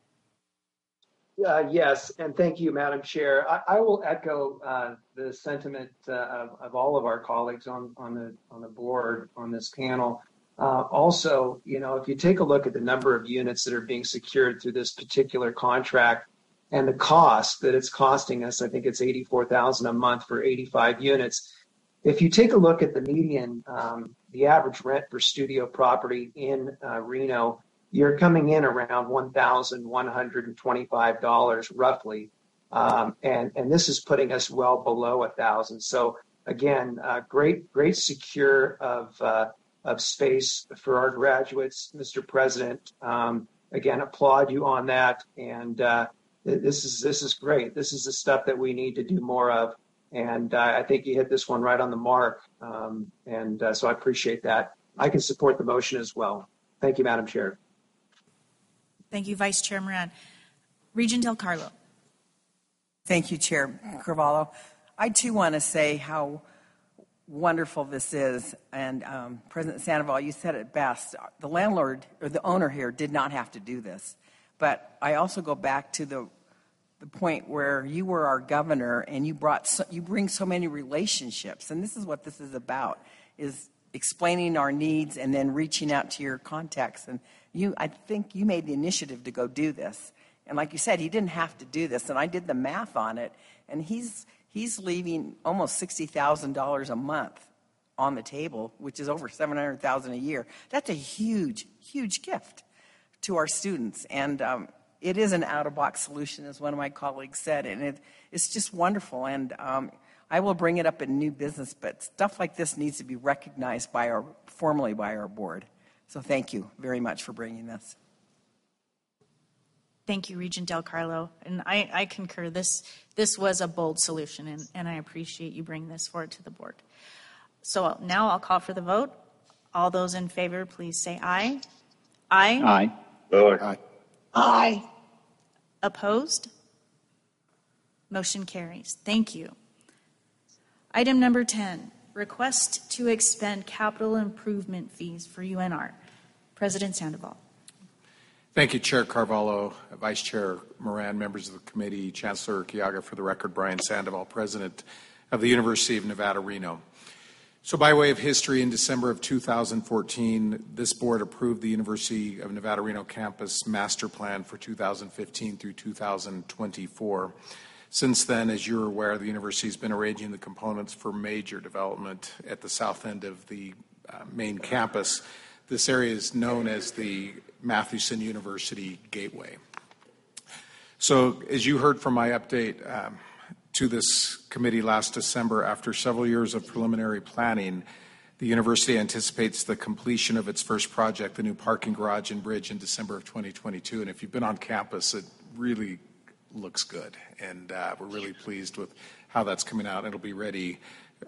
Yes, and thank you, Madam Chair. I will echo the sentiment of all of our colleagues on the board, on this panel. Also, you know, if you take a look at the number of units that are being secured through this particular contract and the cost that it's costing us, I think it's $84,000 a month for 85 units. If you take a look at the median, the average rent for studio property in Reno, you're coming in around $1,125 roughly, and this is putting us well below $1,000. So again, great secure of space for our graduates, Mr. President. Again, applaud you on that, and this is great. This is the stuff that we need to do more of, and I think you hit this one right on the mark, and so I appreciate that. I can support the motion as well. Thank you, Madam Chair. Thank you, Vice Chair Moran. Regent Del Carlo. Thank you, Chair Carvalho. I too want to say how wonderful this is. And President Sandoval, you said it best. The landlord or the owner here did not have to do this. But I also go back to the point where you were our governor and you bring so many relationships. And this is what this is about, is explaining our needs and then reaching out to your contacts. And I think you made the initiative to go do this. And like you said, he didn't have to do this. And I did the math on it. And he's leaving almost $60,000 a month on the table, which is over $700,000 a year. That's a huge, huge gift to our students. And it is an out-of-box solution, as one of my colleagues said. And it's just wonderful. And I will bring it up in new business, but stuff like this needs to be recognized formally by our board. So thank you very much for bringing this. Thank you, Regent Del Carlo. And I concur. This was a bold solution, and I appreciate you bringing this forward to the board. So now I'll call for the vote. All those in favor, please say aye. Aye. Aye. Aye. Aye. Opposed? Motion carries. Thank you. Item number 10, request to expend capital improvement fees for UNR. President Sandoval. Thank you, Chair Carvalho, Vice Chair Moran, members of the committee, Chancellor Urquiaga. For the record, Brian Sandoval, President of the University of Nevada, Reno. So by way of history, in December of 2014, this board approved the University of Nevada, Reno campus master plan for 2015 through 2024. Since then, as you're aware, the university has been arranging the components for major development at the south end of the main campus. This area is known as the Mathewson University Gateway. So as you heard from my update to this committee last December, after several years of preliminary planning, the university anticipates the completion of its first project, the new parking garage and bridge, in December of 2022. And if you've been on campus, it really looks good, and we're really pleased with how that's coming out. It'll be ready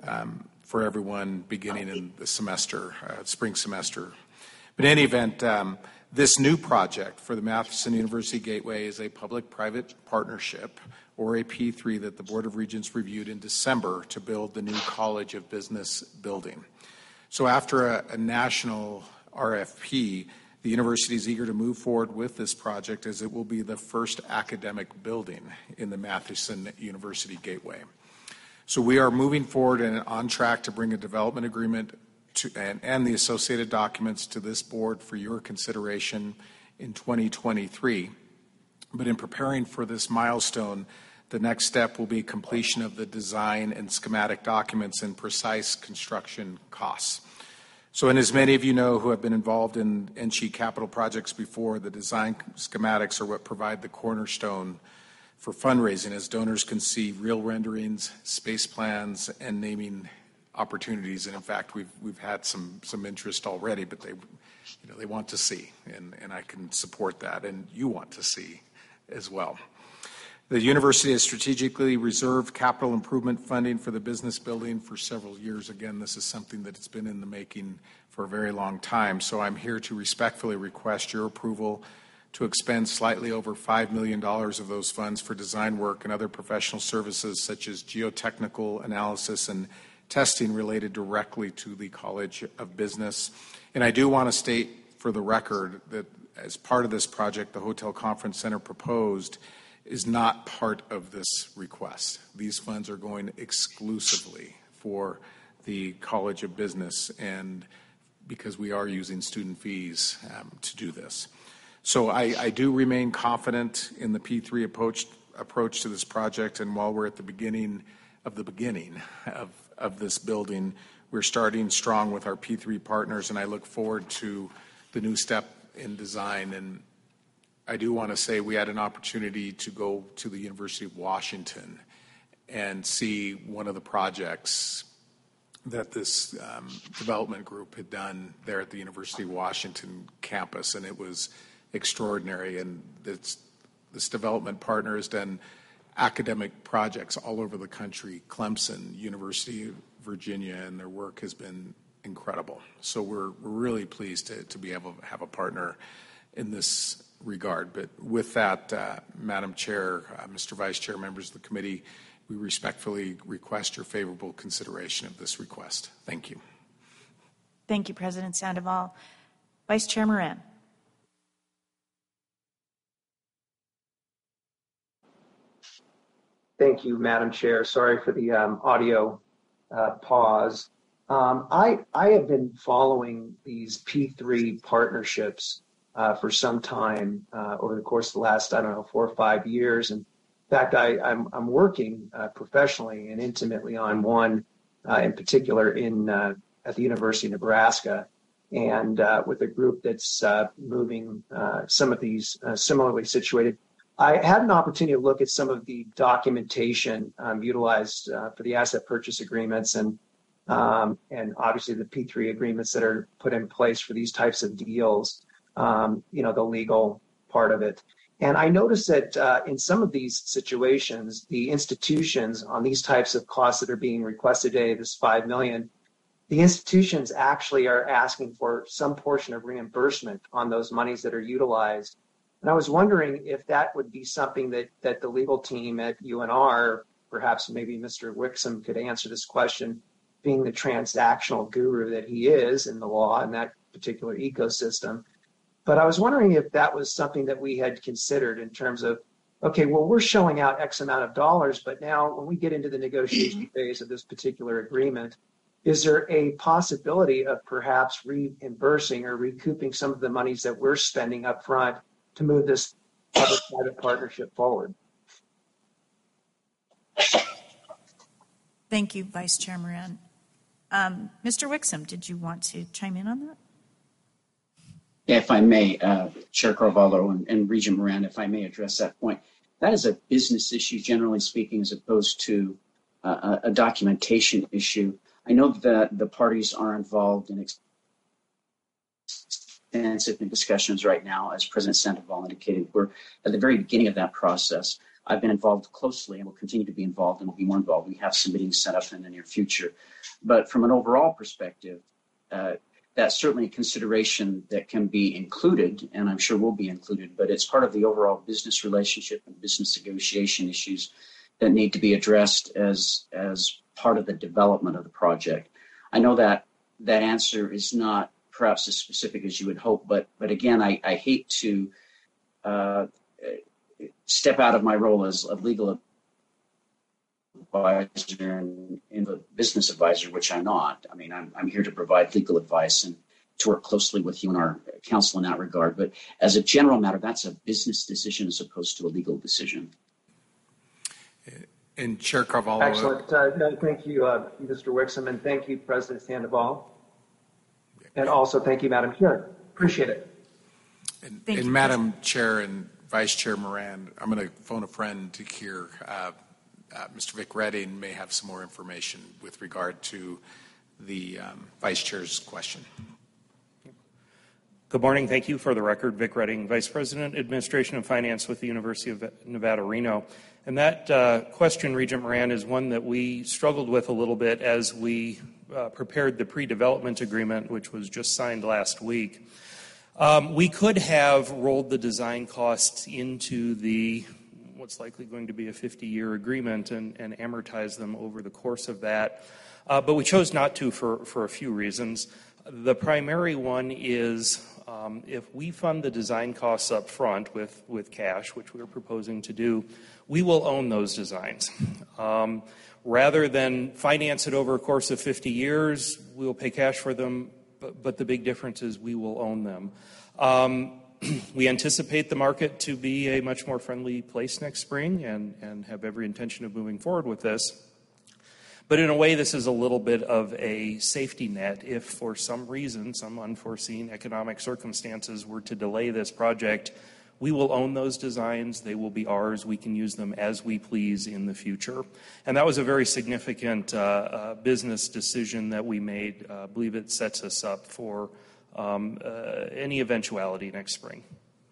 for everyone beginning in the semester, spring semester. But in any event, this new project for the Mathewson University Gateway is a public-private partnership, or a P3, that the Board of Regents reviewed in December to build the new College of Business building. So after a national RFP, the university is eager to move forward with this project, as it will be the first academic building in the Mathewson University Gateway. So we are moving forward and on track to bring a development agreement and the associated documents to this board for your consideration in 2023. But in preparing for this milestone, the next step will be completion of the design and schematic documents and precise construction costs. So, and as many of you know who have been involved in NCHE capital projects before, the design schematics are what provide the cornerstone for fundraising, as donors can see real renderings, space plans, and naming opportunities. And in fact, we've had some interest already, but they want to see, and I can support that, and you want to see as well. The university has strategically reserved capital improvement funding for the business building for several years. Again, this is something that has been in the making for a very long time. So I'm here to respectfully request your approval to expend slightly over $5 million of those funds for design work and other professional services, such as geotechnical analysis and testing related directly to the College of Business. And I do want to state for the record that as part of this project, the Hotel Conference Center proposed is not part of this request. These funds are going exclusively for the College of Business, and because we are using student fees to do this. So I do remain confident in the P3 approach to this project, and while we're at the beginning of this building, we're starting strong with our P3 partners, and I look forward to the new step in design. And I do want to say we had an opportunity to go to the University of Washington and see one of the projects that this development group had done there at the University of Washington campus, and it was extraordinary. And this development partner has done academic projects all over the country, Clemson, University of Virginia, and their work has been incredible. So we're really pleased to be able to have a partner in this regard. But with that, Madam Chair, Mr. Vice Chair, members of the committee, we respectfully request your favorable consideration of this request. Thank you. Thank you, President Sandoval. Vice Chair Moran. Thank you, Madam Chair. Sorry for the audio pause. I have been following these P3 partnerships for some time over the course of the last, 4 or 5 years. In fact, I'm working professionally and intimately on one in particular at the University of Nebraska, and with a group that's moving some of these similarly situated. I had an opportunity to look at some of the documentation utilized for the asset purchase agreements and obviously the P3 agreements that are put in place for these types of deals, the legal part of it. And I noticed that in some of these situations, the institutions on these types of costs that are being requested today, this $5 million, the institutions actually are asking for some portion of reimbursement on those monies that are utilized. And I was wondering if that would be something that the legal team at UNR, perhaps maybe Mr. Wixom could answer this question, being the transactional guru that he is in the law in that particular ecosystem. But I was wondering if that was something that we had considered in terms of, okay, well, we're shelling out X amount of dollars, but now when we get into the negotiation phase of this particular agreement, is there a possibility of perhaps reimbursing or recouping some of the monies that we're spending up front to move this public-private partnership forward? Thank you, Vice Chair Moran. Mr. Wixom, did you want to chime in on that? Yeah, if I may, Chair Carvalho and Regent Moran, if I may address that point. That is a business issue, generally speaking, as opposed to a documentation issue. I know that the parties are involved in extensive discussions right now. As President Sandoval indicated, we're at the very beginning of that process. I've been involved closely and will continue to be involved and will be more involved. We have some meetings set up in the near future. But from an overall perspective, that's certainly a consideration that can be included, and I'm sure will be included, but it's part of the overall business relationship and business negotiation issues that need to be addressed as part of the development of the project. I know that that answer is not perhaps as specific as you would hope, but again, I hate to step out of my role as a legal advisor and a business advisor, which I'm not. I mean, I'm here to provide legal advice and to work closely with you and our counsel in that regard. But as a general matter, that's a business decision as opposed to a legal decision. And Chair Carvalho. Excellent. Thank you, Mr. Wixom, and thank you, President Sandoval. And also thank you, Madam Chair. Appreciate it. And Madam Chair and Vice Chair Moran, I'm going to phone a friend to hear. Mr. Vic Redding may have some more information with regard to the Vice Chair's question. Good morning. Thank you. For the record, Vic Redding, Vice President, Administration and Finance with the University of Nevada, Reno. And that question, Regent Moran, is one that we struggled with a little bit as we prepared the pre-development agreement, which was just signed last week. We could have rolled the design costs into what's likely going to be a 50-year agreement and amortize them over the course of that. But we chose not to for a few reasons. The primary one is if we fund the design costs up front with cash, which we're proposing to do, we will own those designs. Rather than finance it over a course of 50 years, we'll pay cash for them, but the big difference is we will own them. We anticipate the market to be a much more friendly place next spring and have every intention of moving forward with this. But in a way, this is a little bit of a safety net if for some reason, some unforeseen economic circumstances were to delay this project. We will own those designs. They will be ours. We can use them as we please in the future. And that was a very significant business decision that we made. I believe it sets us up for any eventuality next spring.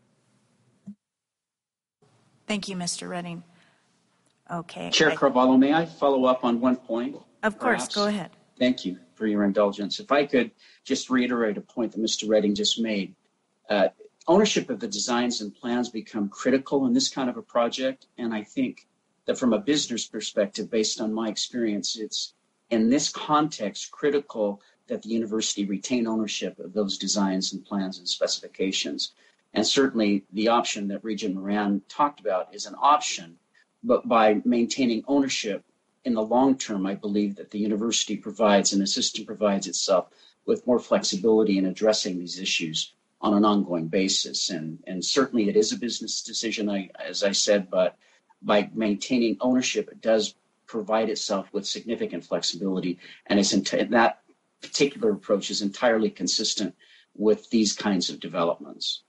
Thank you, Mr. Redding. Okay. Chair Carvalho, may I follow up on one point? Of course, perhaps? go ahead. Thank you for your indulgence. If I could just reiterate a point that Mr. Redding just made. Ownership of the designs and plans become critical in this kind of a project, and I think that from a business perspective, based on my experience, it's in this context critical that the university retain ownership of those designs and plans and specifications. And certainly the option that Regent Moran talked about is an option, but by maintaining ownership in the long term, I believe that the university provides and the system provides itself with more flexibility in addressing these issues on an ongoing basis. And certainly it is a business decision, as I said, but by maintaining ownership, it does provide itself with significant flexibility. And that particular approach is entirely consistent with these kinds of developments.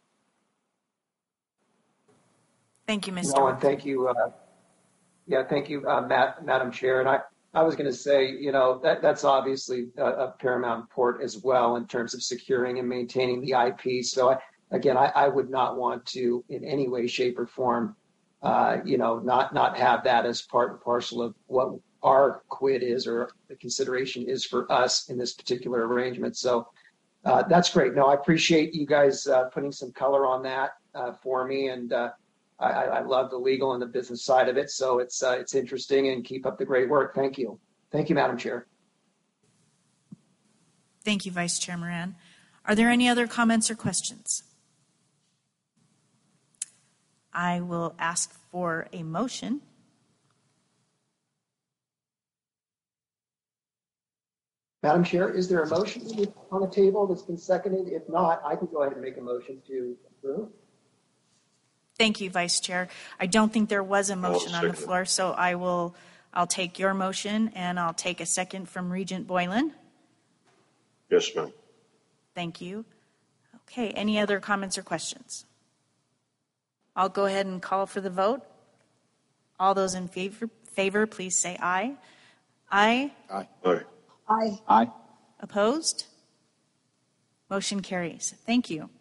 Thank you, Mr. No, and thank you. Thank you, Madam Chair. And I was going to say, that's obviously a paramount import as well in terms of securing and maintaining the IP. So I would not want to in any way, shape or form, not have that as part and parcel of what our quid is, or the consideration is for us in this particular arrangement. So that's great. No, I appreciate you guys putting some color on that for me, and I love the legal and the business side of it. So it's interesting, and keep up the great work. Thank you. Thank you, Madam Chair. Thank you, Vice Chair Moran. Are there any other comments or questions? I will ask for a motion. Madam Chair, is there a motion on the table that's been seconded? If not, I can go ahead and make a motion to approve. Thank you, Vice Chair. I don't think there was a motion on the floor, so I'll take your motion, and I'll take a second from Regent Boylan. Yes, ma'am. Thank you. Okay, any other comments or questions? I'll go ahead and call for the vote. All those in favor, please say aye. Aye. Aye. Aye. Aye. Aye. Opposed? Motion carries. Thank you.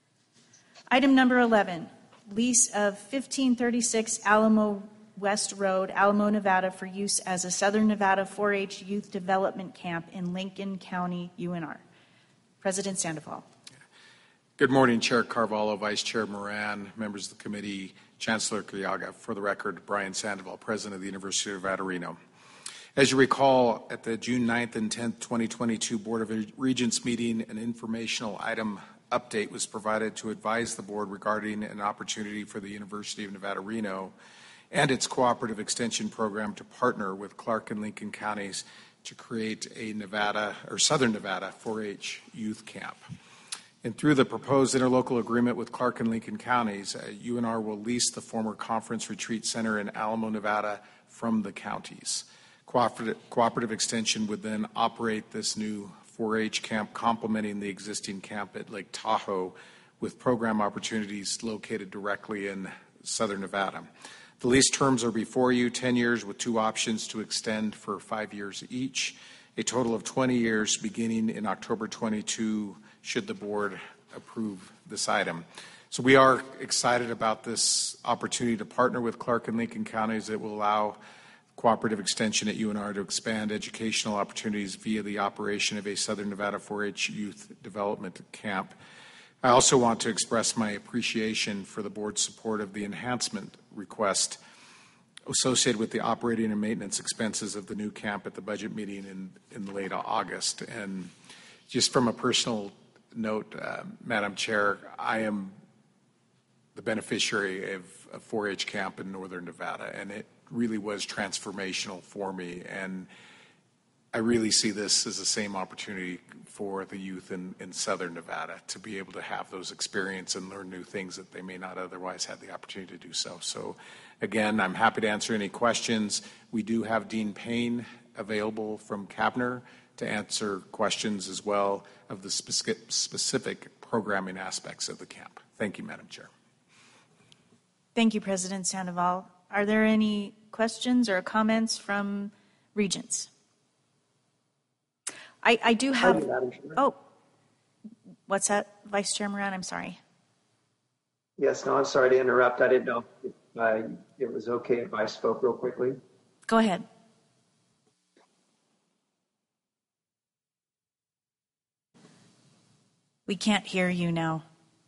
Item number 11, lease of 1536 Alamo West Road, Alamo, Nevada, for use as a Southern Nevada 4-H youth development camp in Lincoln County, UNR. President Sandoval. Good morning, Chair Carvalho, Vice Chair Moran, members of the committee, Chancellor Criaga. For the record, Brian Sandoval, President of the University of Nevada, Reno. As you recall, at the June 9th and 10th, 2022 Board of Regents meeting, an informational item update was provided to advise the board regarding an opportunity for the University of Nevada, Reno and its cooperative extension program to partner with Clark and Lincoln counties to create a Southern Nevada 4-H youth camp. And through the proposed interlocal agreement with Clark and Lincoln counties, UNR will lease the former Conference Retreat Center in Alamo, Nevada from the counties. Cooperative extension would then operate this new 4-H camp, complementing the existing camp at Lake Tahoe, with program opportunities located directly in Southern Nevada. The lease terms are before you, 10 years with 2 options to extend for 5 years each, a total of 20 years beginning in October 22, should the board approve this item. So we are excited about this opportunity to partner with Clark and Lincoln counties that will allow cooperative extension at UNR to expand educational opportunities via the operation of a Southern Nevada 4-H youth development camp. I also want to express my appreciation for the board's support of the enhancement request associated with the operating and maintenance expenses of the new camp at the budget meeting in late August. And just from a personal note, Madam Chair, I am the beneficiary of a 4-H camp in Northern Nevada, and it really was transformational for me. And I really see this as the same opportunity for the youth in Southern Nevada to be able to have those experiences and learn new things that they may not otherwise have the opportunity to do so. So again, I'm happy to answer any questions. We do have Dean Payne available from Cabner to answer questions as well of the specific programming aspects of the camp. Thank you, Madam Chair. Thank you, President Sandoval. Are there any questions or comments from regents? I do have. Oh, what's that, Vice Chair Moran? I'm sorry. Yes, no, I'm sorry to interrupt. I didn't know if it was okay if I spoke real quickly. Go ahead. We can't hear you now.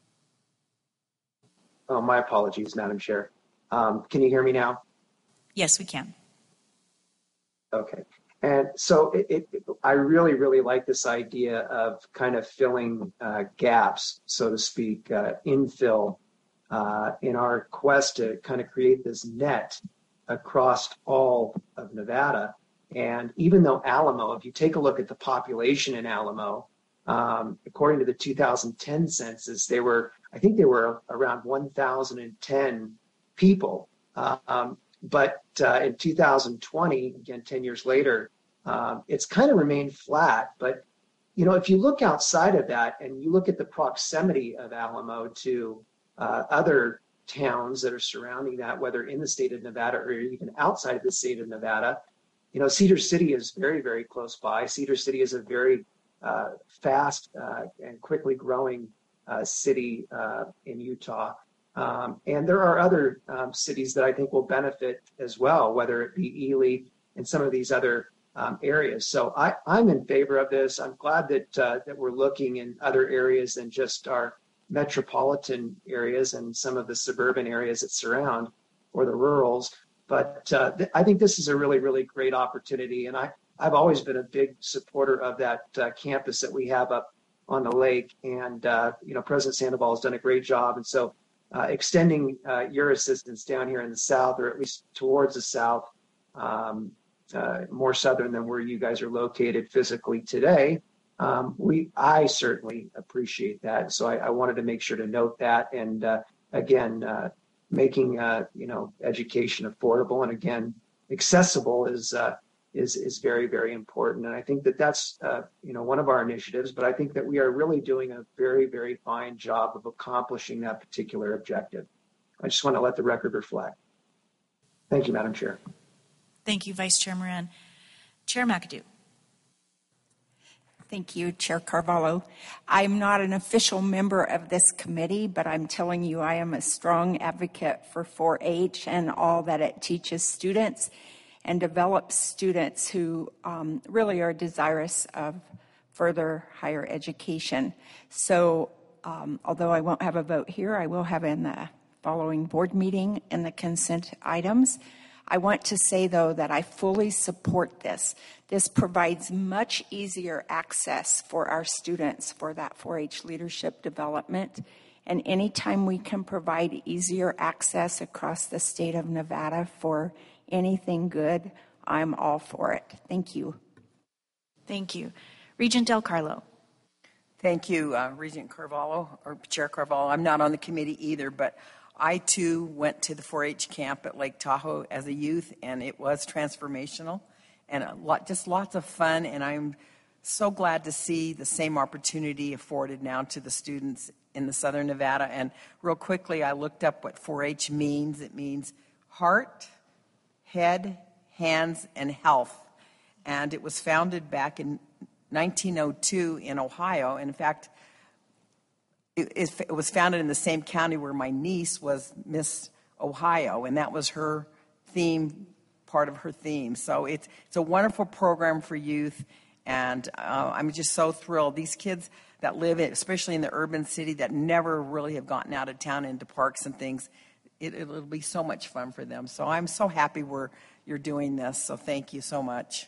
Oh, my apologies, Madam Chair. Can you hear me now? Yes, we can. Okay. And so I really, really like this idea of kind of filling gaps, so to speak, infill in our quest to kind of create this net across all of Nevada. And even though Alamo, if you take a look at the population in Alamo, according to the 2010 census, I think there were around 1,010 people. But in 2020, again, 10 years later, it's kind of remained flat. But, you know, if you look outside of that and you look at the proximity of Alamo to other towns that are surrounding that, whether in the state of Nevada or even outside of the state of Nevada, you know, Cedar City is very, very close by. Cedar City is a very fast and quickly growing city in Utah. And there are other cities that I think will benefit as well, whether it be Ely some of these other areas. So I'm in favor of this. I'm glad that we're looking in other areas than just our metropolitan areas and some of the suburban areas that surround, or the rurals. But I think this is a really, really great opportunity. And I've always been a big supporter of that campus that we have up on the lake. And, President Sandoval has done a great job. And so extending your assistance down here in the South, or at least towards the South, more southern than where you guys are located physically today, I certainly appreciate that. So I wanted to make sure to note that. And again, making education affordable and again accessible is very, very important. And I think that's one of our initiatives. But I think that we are really doing a very, very fine job of accomplishing that particular objective. I just want to let the record reflect. Thank you, Madam Chair. Thank you, Vice Chair Moran. Chair McAdoo. Thank you, Chair Carvalho. I'm not an official member of this committee, but I'm telling you I am a strong advocate for 4-H and all that it teaches students and develops students who really are desirous of further higher education. So although I won't have a vote here, I will have in the following board meeting in the consent items. I want to say, though, that I fully support this. This provides much easier access for our students for that 4-H leadership development. And anytime we can provide easier access across the state of Nevada for anything good, I'm all for it. Thank you. Thank you. Regent Del Carlo. Thank you, Regent Carvalho, or Chair Carvalho. I'm not on the committee either, but I, too, went to the 4-H camp at Lake Tahoe as a youth, and it was transformational and just lots of fun. And I'm so glad to see the same opportunity afforded now to the students in the Southern Nevada. And real quickly, I looked up what 4-H means. It means heart, head, hands, and health. And it was founded back in 1902 in Ohio. And in fact, it was founded in the same county where my niece was Miss Ohio, and that was her theme, part of her theme. So it's a wonderful program for youth, and I'm just so thrilled. These kids that live, especially in the urban city, that never really have gotten out of town into parks and things, it'll be so much fun for them. So I'm so happy you're doing this, so thank you so much.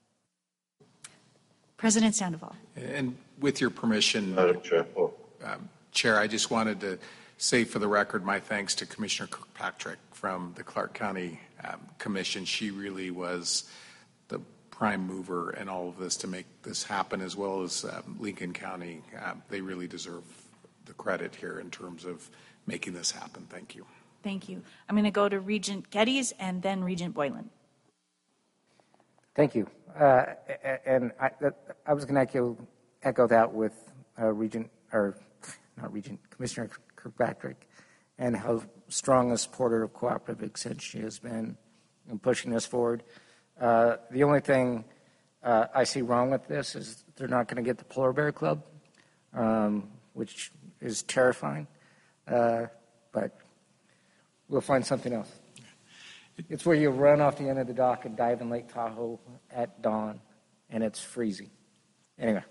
President Sandoval. And with your permission, Chair, I just wanted to say for the record my thanks to Commissioner Kirkpatrick from the Clark County Commission. She really was the prime mover in all of this to make this happen, as well as Lincoln County. They really deserve the credit here in terms of making this happen. Thank you. Thank you. I'm going to go to Regent Geddes and then Regent Boylan. Thank you. And I was going to echo that with Commissioner Kirkpatrick, and how strong a supporter of cooperative extension she has been in pushing this forward. The only thing I see wrong with this is they're not going to get the Polar Bear Club, which is terrifying, but we'll find something else. It's where you run off the end of the dock and dive in Lake Tahoe at dawn, and it's freezing. Anyway.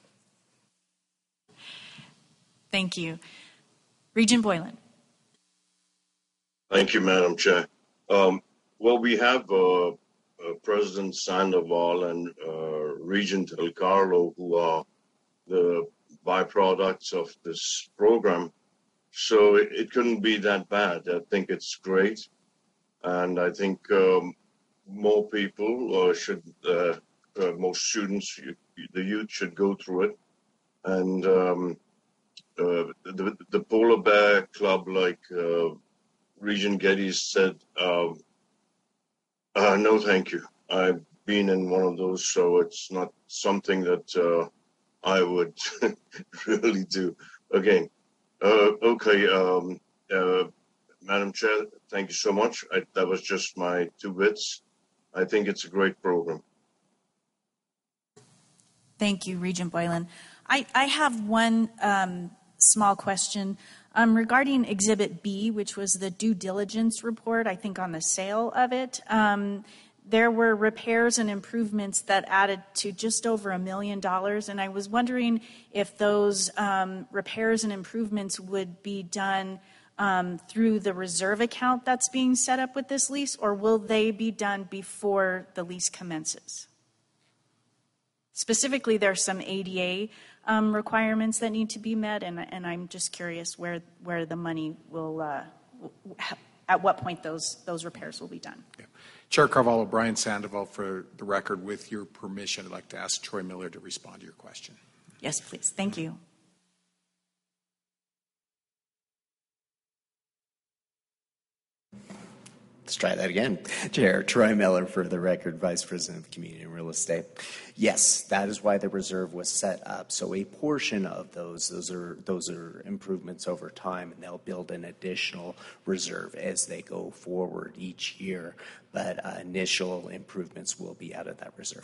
Thank you. Regent Boylan. Thank you, Madam Chair. We have President Sandoval and Regent Del Carlo, who are the byproducts of this program. So it couldn't be that bad. I think it's great. And I think more people more students, the youth should go through it. And the Polar Bear Club, like Regent Geddes said, no thank you. I've been in one of those, so it's not something that I would really do. Again, Madam Chair, thank you so much. That was just my 2 bits. I think it's a great program. Thank you, Regent Boylan. I have one small question regarding Exhibit B, which was the due diligence report, I think, on the sale of it. there were repairs and improvements that added to just over $1 million. And I was wondering if those repairs and improvements would be done through the reserve account that's being set up with this lease, or will they be done before the lease commences? Specifically, there's some ADA requirements that need to be met, and I'm just curious where the money will, at what point those repairs will be done. Yeah. Chair Carvalho, Brian Sandoval, for the record, with your permission, I'd like to ask Troy Miller to respond to your question. Yes, please. Thank you. Let's try that again. Chair Troy Miller, for the record, Vice President of Community and Real Estate. Yes, that is why the reserve was set up. So a portion of those are improvements over time, and they'll build an additional reserve as they go forward each year. But initial improvements will be out of that reserve.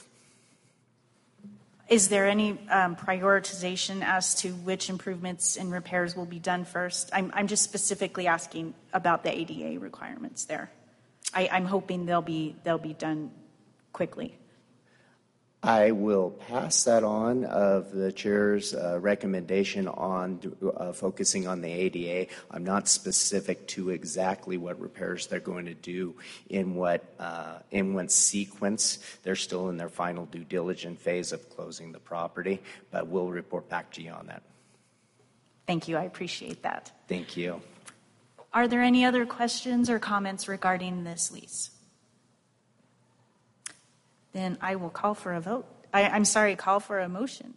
Is there any prioritization as to which improvements and repairs will be done first? I'm just specifically asking about the ADA requirements there. I'm hoping they'll be done quickly. I will pass that on of the chair's recommendation on focusing on the ADA. I'm not specific to exactly what repairs they're going to do in what sequence. They're still in their final due diligence phase of closing the property, but we'll report back to you on that. Thank you. I appreciate that. Thank you. Are there any other questions or comments regarding this lease? Then I will call for a vote. Call for a motion.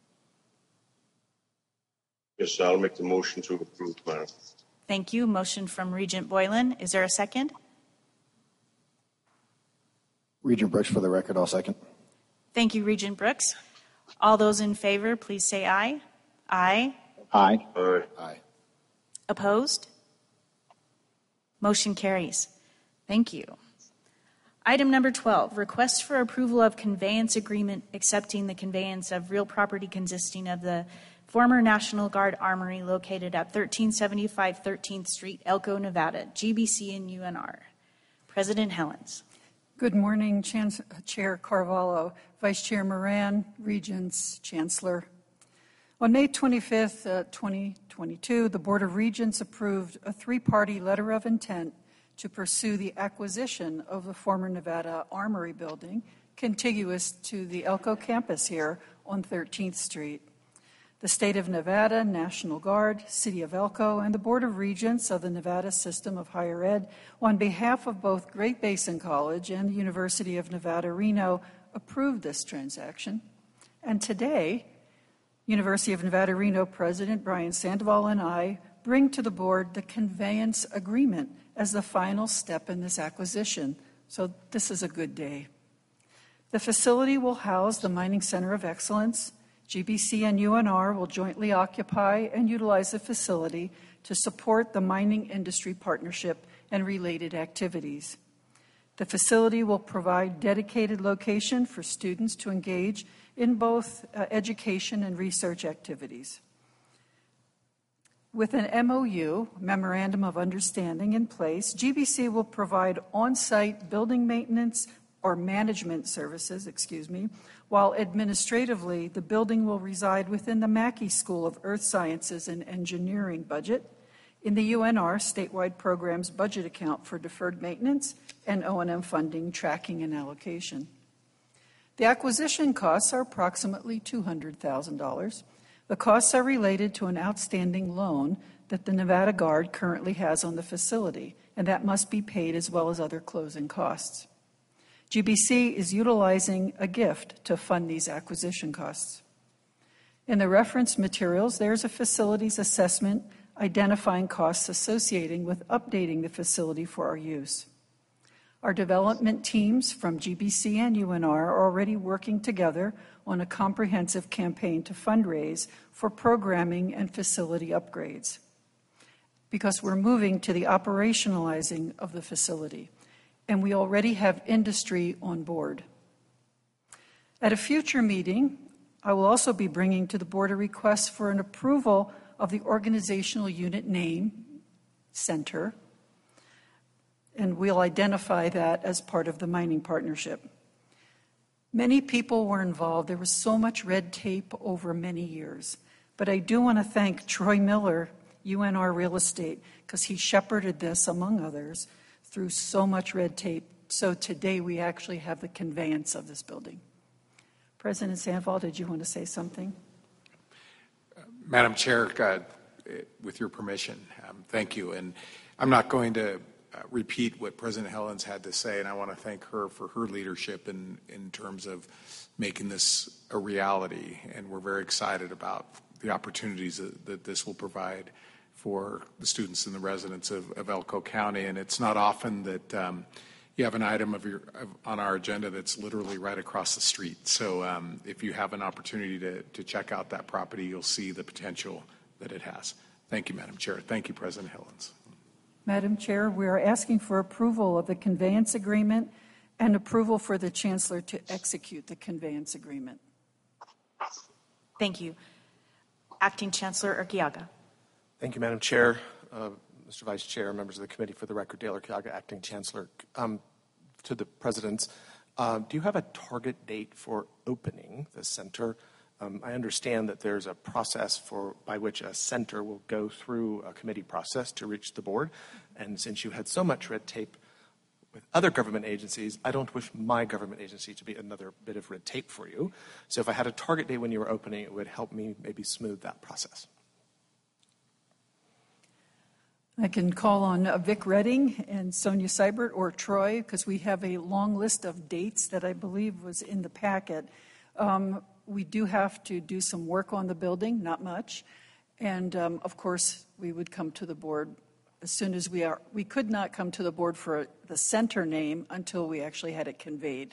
Yes, I'll make the motion to approve, Madam. Thank you. Motion from Regent Boylan. Is there a second? Regent Brooks, for the record, I'll second. Thank you, Regent Brooks. All those in favor, please say aye. Aye. Aye. Aye. Aye. Opposed? Motion carries. Thank you. Item number 12, request for approval of conveyance agreement accepting the conveyance of real property consisting of the former National Guard Armory located at 1375 13th Street, Elko, Nevada, GBC and UNR. President Helens. Good morning, Chair Carvalho, Vice Chair Moran, Regents, Chancellor. On May 25th, 2022, the Board of Regents approved a three-party letter of intent to pursue the acquisition of the former Nevada Armory building contiguous to the Elko campus here on 13th Street. The State of Nevada, National Guard, City of Elko, and the Board of Regents of the Nevada System of Higher Ed, on behalf of both Great Basin College and the University of Nevada, Reno, approved this transaction. And today, University of Nevada, Reno President Brian Sandoval and I bring to the board the conveyance agreement as the final step in this acquisition. So this is a good day. The facility will house the Mining Center of Excellence. GBC and UNR will jointly occupy and utilize the facility to support the mining industry partnership and related activities. The facility will provide dedicated location for students to engage in both education and research activities. With an MOU, Memorandum of Understanding, in place, GBC will provide on-site building maintenance or management services, while administratively the building will reside within the Mackey School of Earth Sciences and Engineering budget in the UNR statewide programs budget account for deferred maintenance and O&M funding tracking and allocation. The acquisition costs are approximately $200,000. The costs are related to an outstanding loan that the Nevada Guard currently has on the facility, and that must be paid as well as other closing costs. GBC is utilizing a gift to fund these acquisition costs. In the reference materials, there's a facilities assessment identifying costs associated with updating the facility for our use. Our development teams from GBC and UNR are already working together on a comprehensive campaign to fundraise for programming and facility upgrades, because we're moving to the operationalizing of the facility, and we already have industry on board. At a future meeting, I will also be bringing to the board a request for an approval of the organizational unit name, Center. and we'll identify that as part of the mining partnership. Many people were involved. There was so much red tape over many years. But I do want to thank Troy Miller, UNR Real Estate, because he shepherded this, among others, through so much red tape. So today we actually have the conveyance of this building. President Sandoval, did you want to say something? Madam Chair, with your permission, thank you. And I'm not going to repeat what President Helens had to say, and I want to thank her for her leadership in terms of making this a reality. And we're very excited about the opportunities that this will provide for the students and the residents of Elko County. And it's not often that you have an item on our agenda that's literally right across the street. So if you have an opportunity to check out that property, you'll see the potential that it has. Thank you, Madam Chair. Thank you, President Helens. Madam Chair, we are asking for approval of the conveyance agreement and approval for the Chancellor to execute the conveyance agreement. Thank you. Acting Chancellor Urquiaga. Thank you, Madam Chair. Mr. Vice Chair, members of the committee, for the record, Dale Urquiaga, Acting Chancellor. To the Presidents, do you have a target date for opening the center? I understand that there's a process by which a center will go through a committee process to reach the board. And since you had so much red tape with other government agencies, I don't wish my government agency to be another bit of red tape for you. So if I had a target date when you were opening, it would help me maybe smooth that process. I can call on Vic Redding and Sonia Seibert or Troy, because we have a long list of dates that I believe was in the packet. We do have to do some work on the building, not much. And of course, we would come to the board as soon as we could not come to the board for the center name until we actually had it conveyed.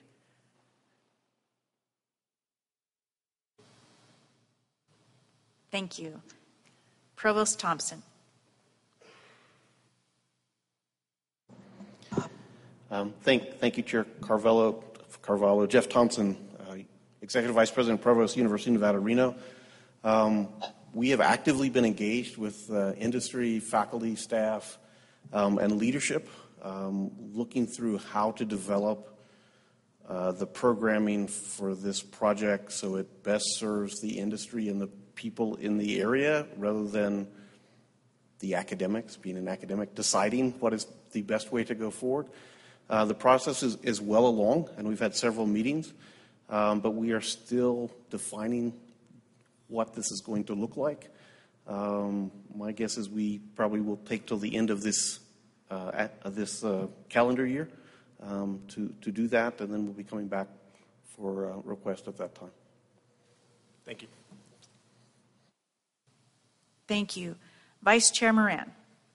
Thank you. Provost Thompson. Thank you, Chair Carvalho. Jeff Thompson, Executive Vice President, Provost, University of Nevada, Reno. We have actively been engaged with industry, faculty, staff, and leadership, looking through how to develop the programming for this project so it best serves the industry and the people in the area rather than the academics, being an academic, deciding what is the best way to go forward. The process is well along, and we've had several meetings, but we are still defining what this is going to look like. My guess is we probably will take till the end of this calendar year to do that, and then we'll be coming back for a request at that time. Thank you. Thank you. Vice Chair Moran.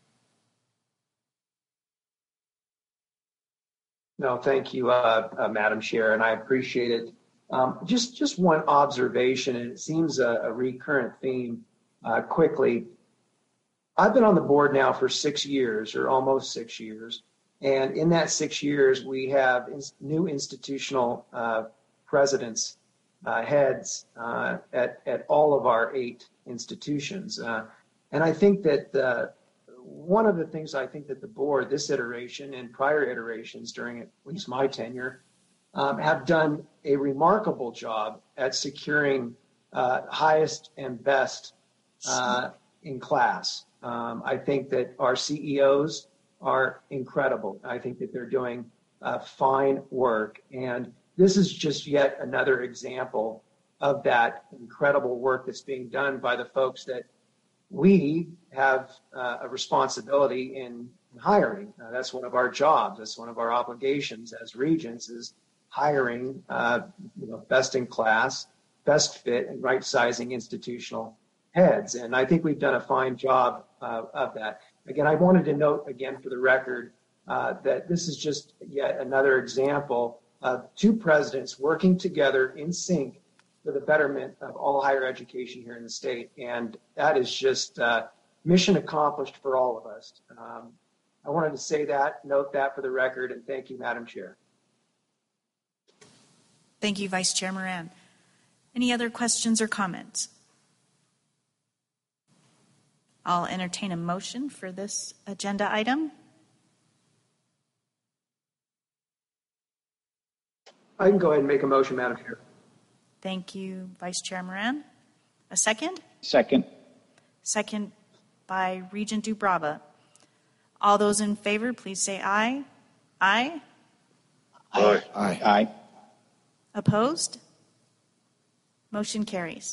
No, thank you, Madam Chair, and I appreciate it. Just one observation, and it seems a recurrent theme quickly. I've been on the board now for 6 years, or almost 6 years, and in that 6 years, we have new institutional presidents, heads at all of our 8 institutions. And I think that one of the things I think that the board, this iteration and prior iterations during at least my tenure, have done a remarkable job at securing highest and best in class. I think that our CEOs are incredible. I think that they're doing fine work. And this is just yet another example of that incredible work that's being done by the folks that we have a responsibility in hiring. That's one of our jobs. That's one of our obligations as regents is hiring best in class, best fit, and right sizing institutional heads. And I think we've done a fine job of that. Again, I wanted to note again for the record that this is just yet another example of 2 presidents working together in sync for the betterment of all higher education here in the state. And that is just mission accomplished for all of us. I wanted to say that, note that for the record, and thank you, Madam Chair. Thank you, Vice Chair Moran. Any other questions or comments? I'll entertain a motion for this agenda item. I can go ahead and make a motion, Madam Chair. Thank you, Vice Chair Moran. A second? Second. Second by Regent Dubrava. All those in favor, please say aye. Aye. Aye. Aye. Aye. Opposed? Motion carries.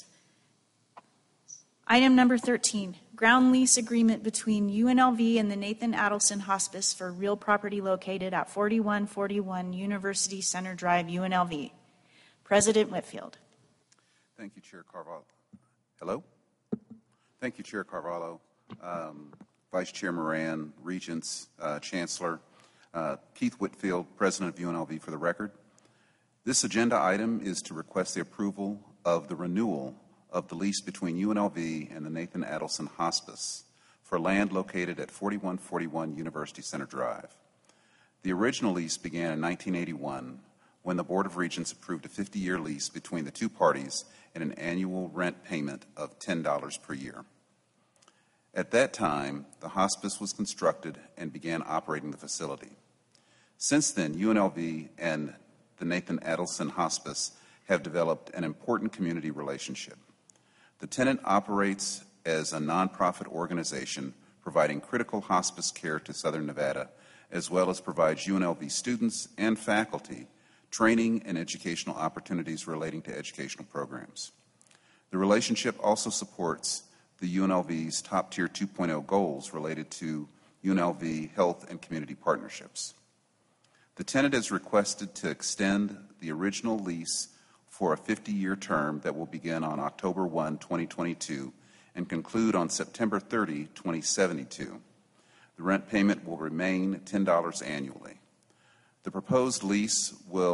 Item number 13, ground lease agreement between UNLV and the Nathan Adelson Hospice for real property located at 4141 University Center Drive, UNLV. President Whitfield. Thank you, Chair Carvalho. Hello? Thank you, Chair Carvalho, Vice Chair Moran, Regents, Chancellor, Keith Whitfield, President of UNLV for the record. This agenda item is to request the approval of the renewal of the lease between UNLV and the Nathan Adelson Hospice for land located at 4141 University Center Drive. The original lease began in 1981 when the Board of Regents approved a 50-year lease between the two parties and an annual rent payment of $10 per year. At that time, the hospice was constructed and began operating the facility. Since then, UNLV and the Nathan Adelson Hospice have developed an important community relationship. The tenant operates as a nonprofit organization providing critical hospice care to Southern Nevada, as well as provides UNLV students and faculty training and educational opportunities relating to educational programs. The relationship also supports the UNLV's Top Tier 2.0 goals related to UNLV health and community partnerships. The tenant has requested to extend the original lease for a 50-year term that will begin on October 1, 2022 and conclude on September 30, 2072. The rent payment will remain $10 annually. The proposed lease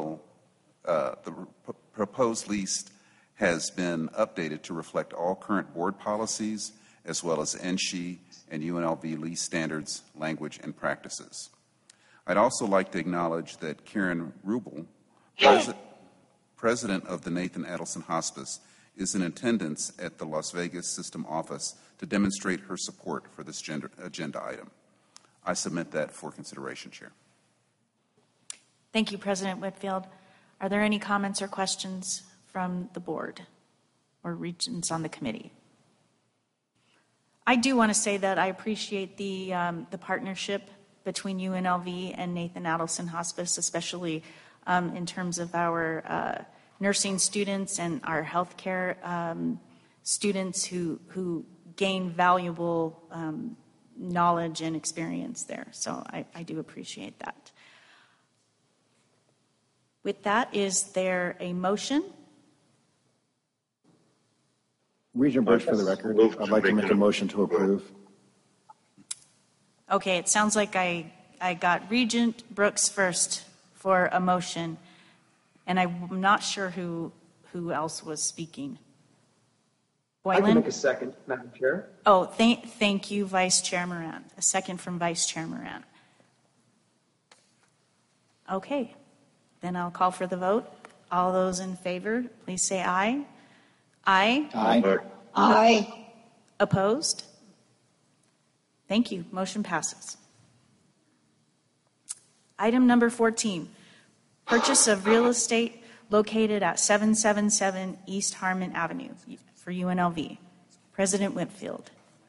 has been updated to reflect all current board policies as well as NSHE and UNLV lease standards, language, and practices. I'd also like to acknowledge that Karen Rubel, President of the Nathan Adelson Hospice, is in attendance at the Las Vegas System office to demonstrate her support for this agenda item. I submit that for consideration, Chair. Thank you, President Whitfield. Are there any comments or questions from the board or regents on the committee? I do want to say that I appreciate the partnership between UNLV and Nathan Adelson Hospice, especially in terms of our nursing students and our healthcare students who gain valuable knowledge and experience there. So I do appreciate that. With that, is there a motion? Regent Brooks, for the record, I'd like to make a motion to approve. Okay, it sounds like I got Regent Brooks first for a motion, and I'm not sure who else was speaking. Boylan? I can make a second, Madam Chair. Oh, thank you, Vice Chair Moran. A second from Vice Chair Moran. Okay, then I'll call for the vote. All those in favor, please say aye. Aye. Aye. Aye. Opposed? Thank you. Motion passes. Item number 14, purchase of real estate located at 777 East Harmon Avenue for UNLV. President Whitfield.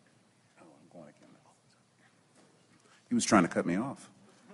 He was trying to cut me off.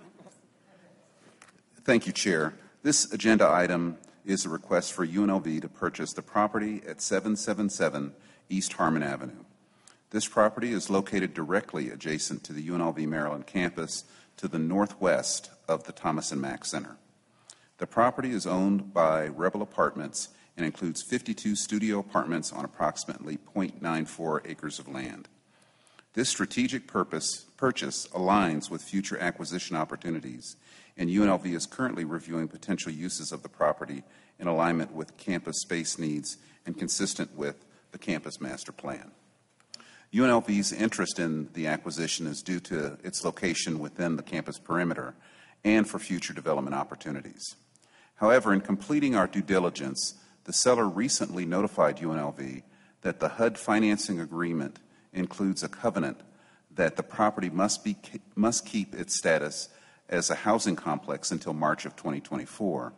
Thank you, Chair. This agenda item is a request for UNLV to purchase the property at 777 East Harmon Avenue. This property is located directly adjacent to the UNLV Maryland campus to the northwest of the Thomas & Mack Center. The property is owned by Rebel Apartments and includes 52 studio apartments on approximately 0.94 acres of land. This strategic purchase aligns with future acquisition opportunities, and UNLV is currently reviewing potential uses of the property in alignment with campus space needs and consistent with the campus master plan. UNLV's interest in the acquisition is due to its location within the campus perimeter and for future development opportunities. However, in completing our due diligence, the seller recently notified UNLV that the HUD financing agreement includes a covenant that the property must keep its status as a housing complex until March of 2024,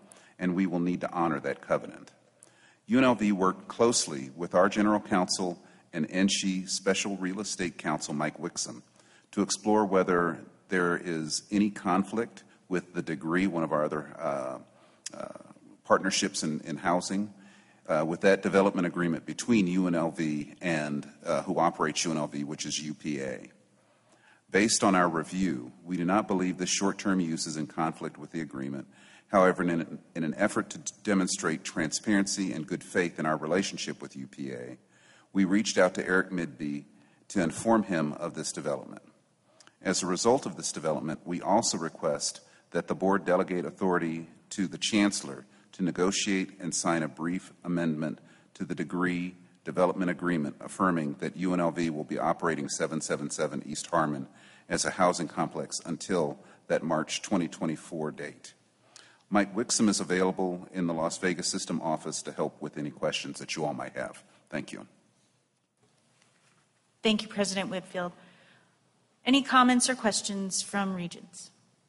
and we will need to honor that covenant. UNLV worked closely with our General Counsel and NSHE Special Real Estate Counsel, Mike Wixom, to explore whether there is any conflict with the degree, one of our other partnerships in housing, with that development agreement between UNLV and who operates UNLV, which is UPA. Based on our review, we do not believe this short-term use is in conflict with the agreement. However, in an effort to demonstrate transparency and good faith in our relationship with UPA, we reached out to Eric Midby to inform him of this development. As a result of this development, we also request that the board delegate authority to the Chancellor to negotiate and sign a brief amendment to the degree development agreement affirming that UNLV will be operating 777 East Harmon as a housing complex until that March 2024 date. Mike Wixom is available in the Las Vegas System office to help with any questions that you all might have. Thank you. Thank you, President Whitfield. Any comments or questions from Regents?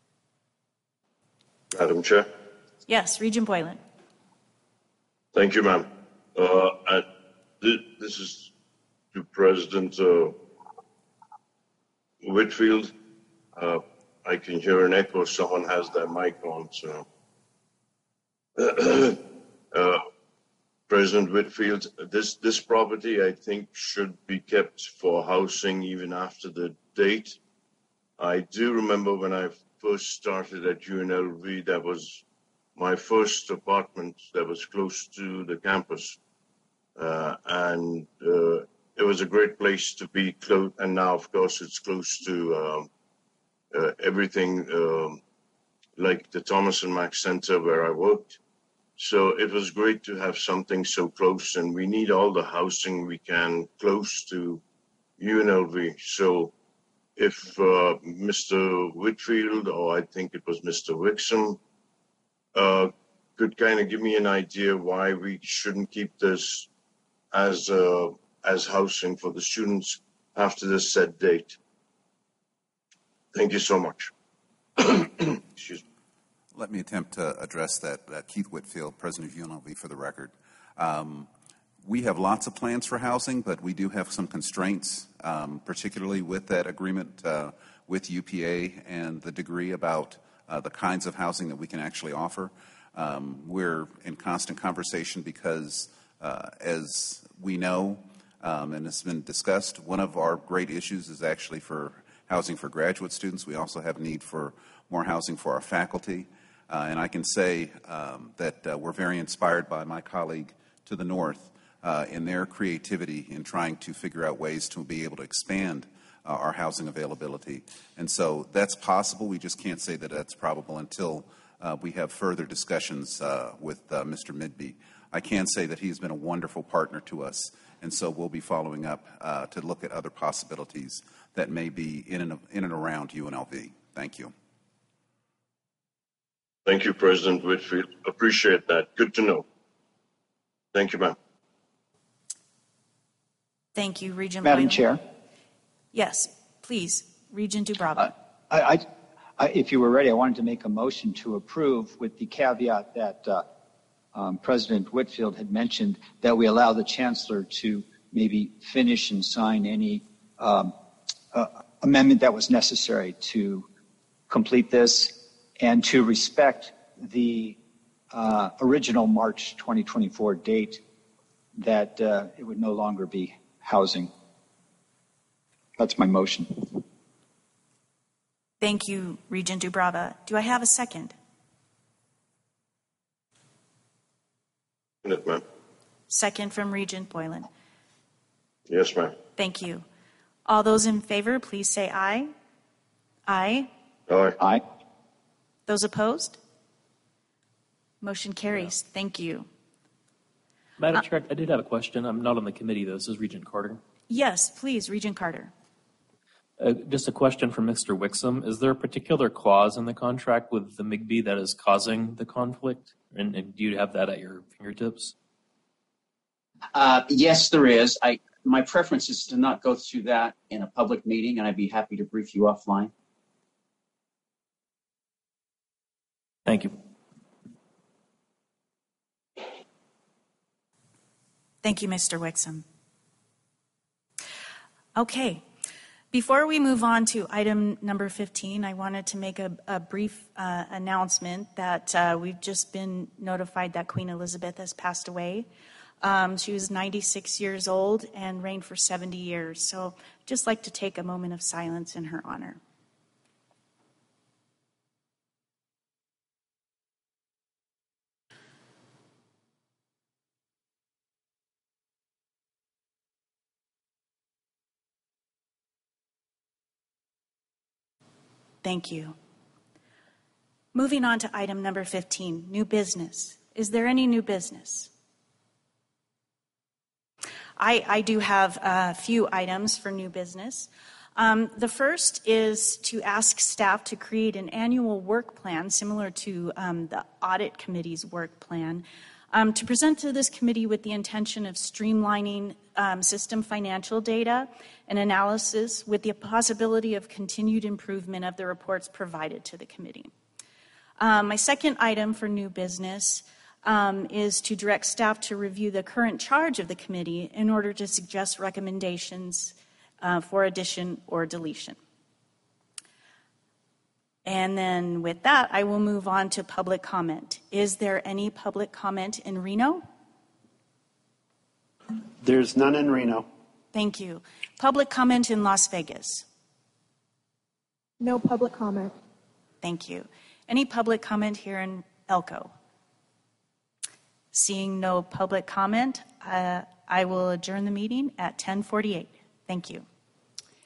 Madam Chair. Yes, Regent Boylan. Thank you, ma'am. This is to President Whitfield. I can hear an echo. Someone has their mic on, so. President Whitfield, this property, I think, should be kept for housing even after the date. I do remember when I first started at UNLV, that was my first apartment that was close to the campus. And it was a great place to be close. And now, of course, it's close to everything like the Thomas and Mack Center where I worked. So it was great to have something so close, and we need all the housing we can close to UNLV. So if Mr. Whitfield, or I think it was Mr. Wixom, could kind of give me an idea why we shouldn't keep this as housing for the students after this set date. Thank you so much. Excuse me. Let me attempt to address that. Keith Whitfield, President of UNLV, for the record. We have lots of plans for housing, but we do have some constraints, particularly with that agreement with UPA and the degree about the kinds of housing that we can actually offer. We're in constant conversation because, as we know, and it's been discussed, one of our great issues is actually for housing for graduate students. We also have a need for more housing for our faculty. And I can say that we're very inspired by my colleague to the north in their creativity in trying to figure out ways to be able to expand our housing availability. And so that's possible. We just can't say that that's probable until we have further discussions with Mr. Midby. I can say that he's been a wonderful partner to us, and so we'll be following up to look at other possibilities that may be in and around UNLV. Thank you. Thank you, President Whitfield. Appreciate that. Good to know. Thank you, ma'am. Thank you, Regent Madam Boylan. Chair. Yes, please, Regent Dubrava. If you were ready, I wanted to make a motion to approve with the caveat that President Whitfield had mentioned that we allow the Chancellor to maybe finish and sign any amendment that was necessary to complete this and to respect the original March 2024 date that it would no longer be housing. That's my motion. Thank you, Regent Dubrava. Do I have a second? Yes, ma'am. Second from Regent Boylan. Yes, ma'am. Thank you. All those in favor, please say aye. Aye. Aye. Aye. Those opposed? Motion carries. Thank you. Madam Chair, I did have a question. I'm not on the committee, though. This is Regent Carter. Yes, please, Regent Carter. Just a question for Mr. Wixom. Is there a particular clause in the contract with the MIGB that is causing the conflict? And do you have that at your fingertips? Yes, there is. My preference is to not go through that in a public meeting, and I'd be happy to brief you offline. Thank you. Thank you, Mr. Wixom. Okay. Before we move on to item number 15, I wanted to make a brief announcement that we've just been notified that Queen Elizabeth has passed away. She was 96 years old and reigned for 70 years. So I'd just like to take a moment of silence in her honor. Thank you. Moving on to item number 15, new business. Is there any new business? I do have a few items for new business. The first is to ask staff to create an annual work plan similar to the audit committee's work plan to present to this committee with the intention of streamlining system financial data and analysis with the possibility of continued improvement of the reports provided to the committee. My second item for new business is to direct staff to review the current charge of the committee in order to suggest recommendations for addition or deletion. And then with that, I will move on to public comment. Is there any public comment in Reno? There's none in Reno. Thank you. Public comment in Las Vegas? No public comment. Thank you. Any public comment here in Elko? Seeing no public comment, I will adjourn the meeting at 10:48. Thank you.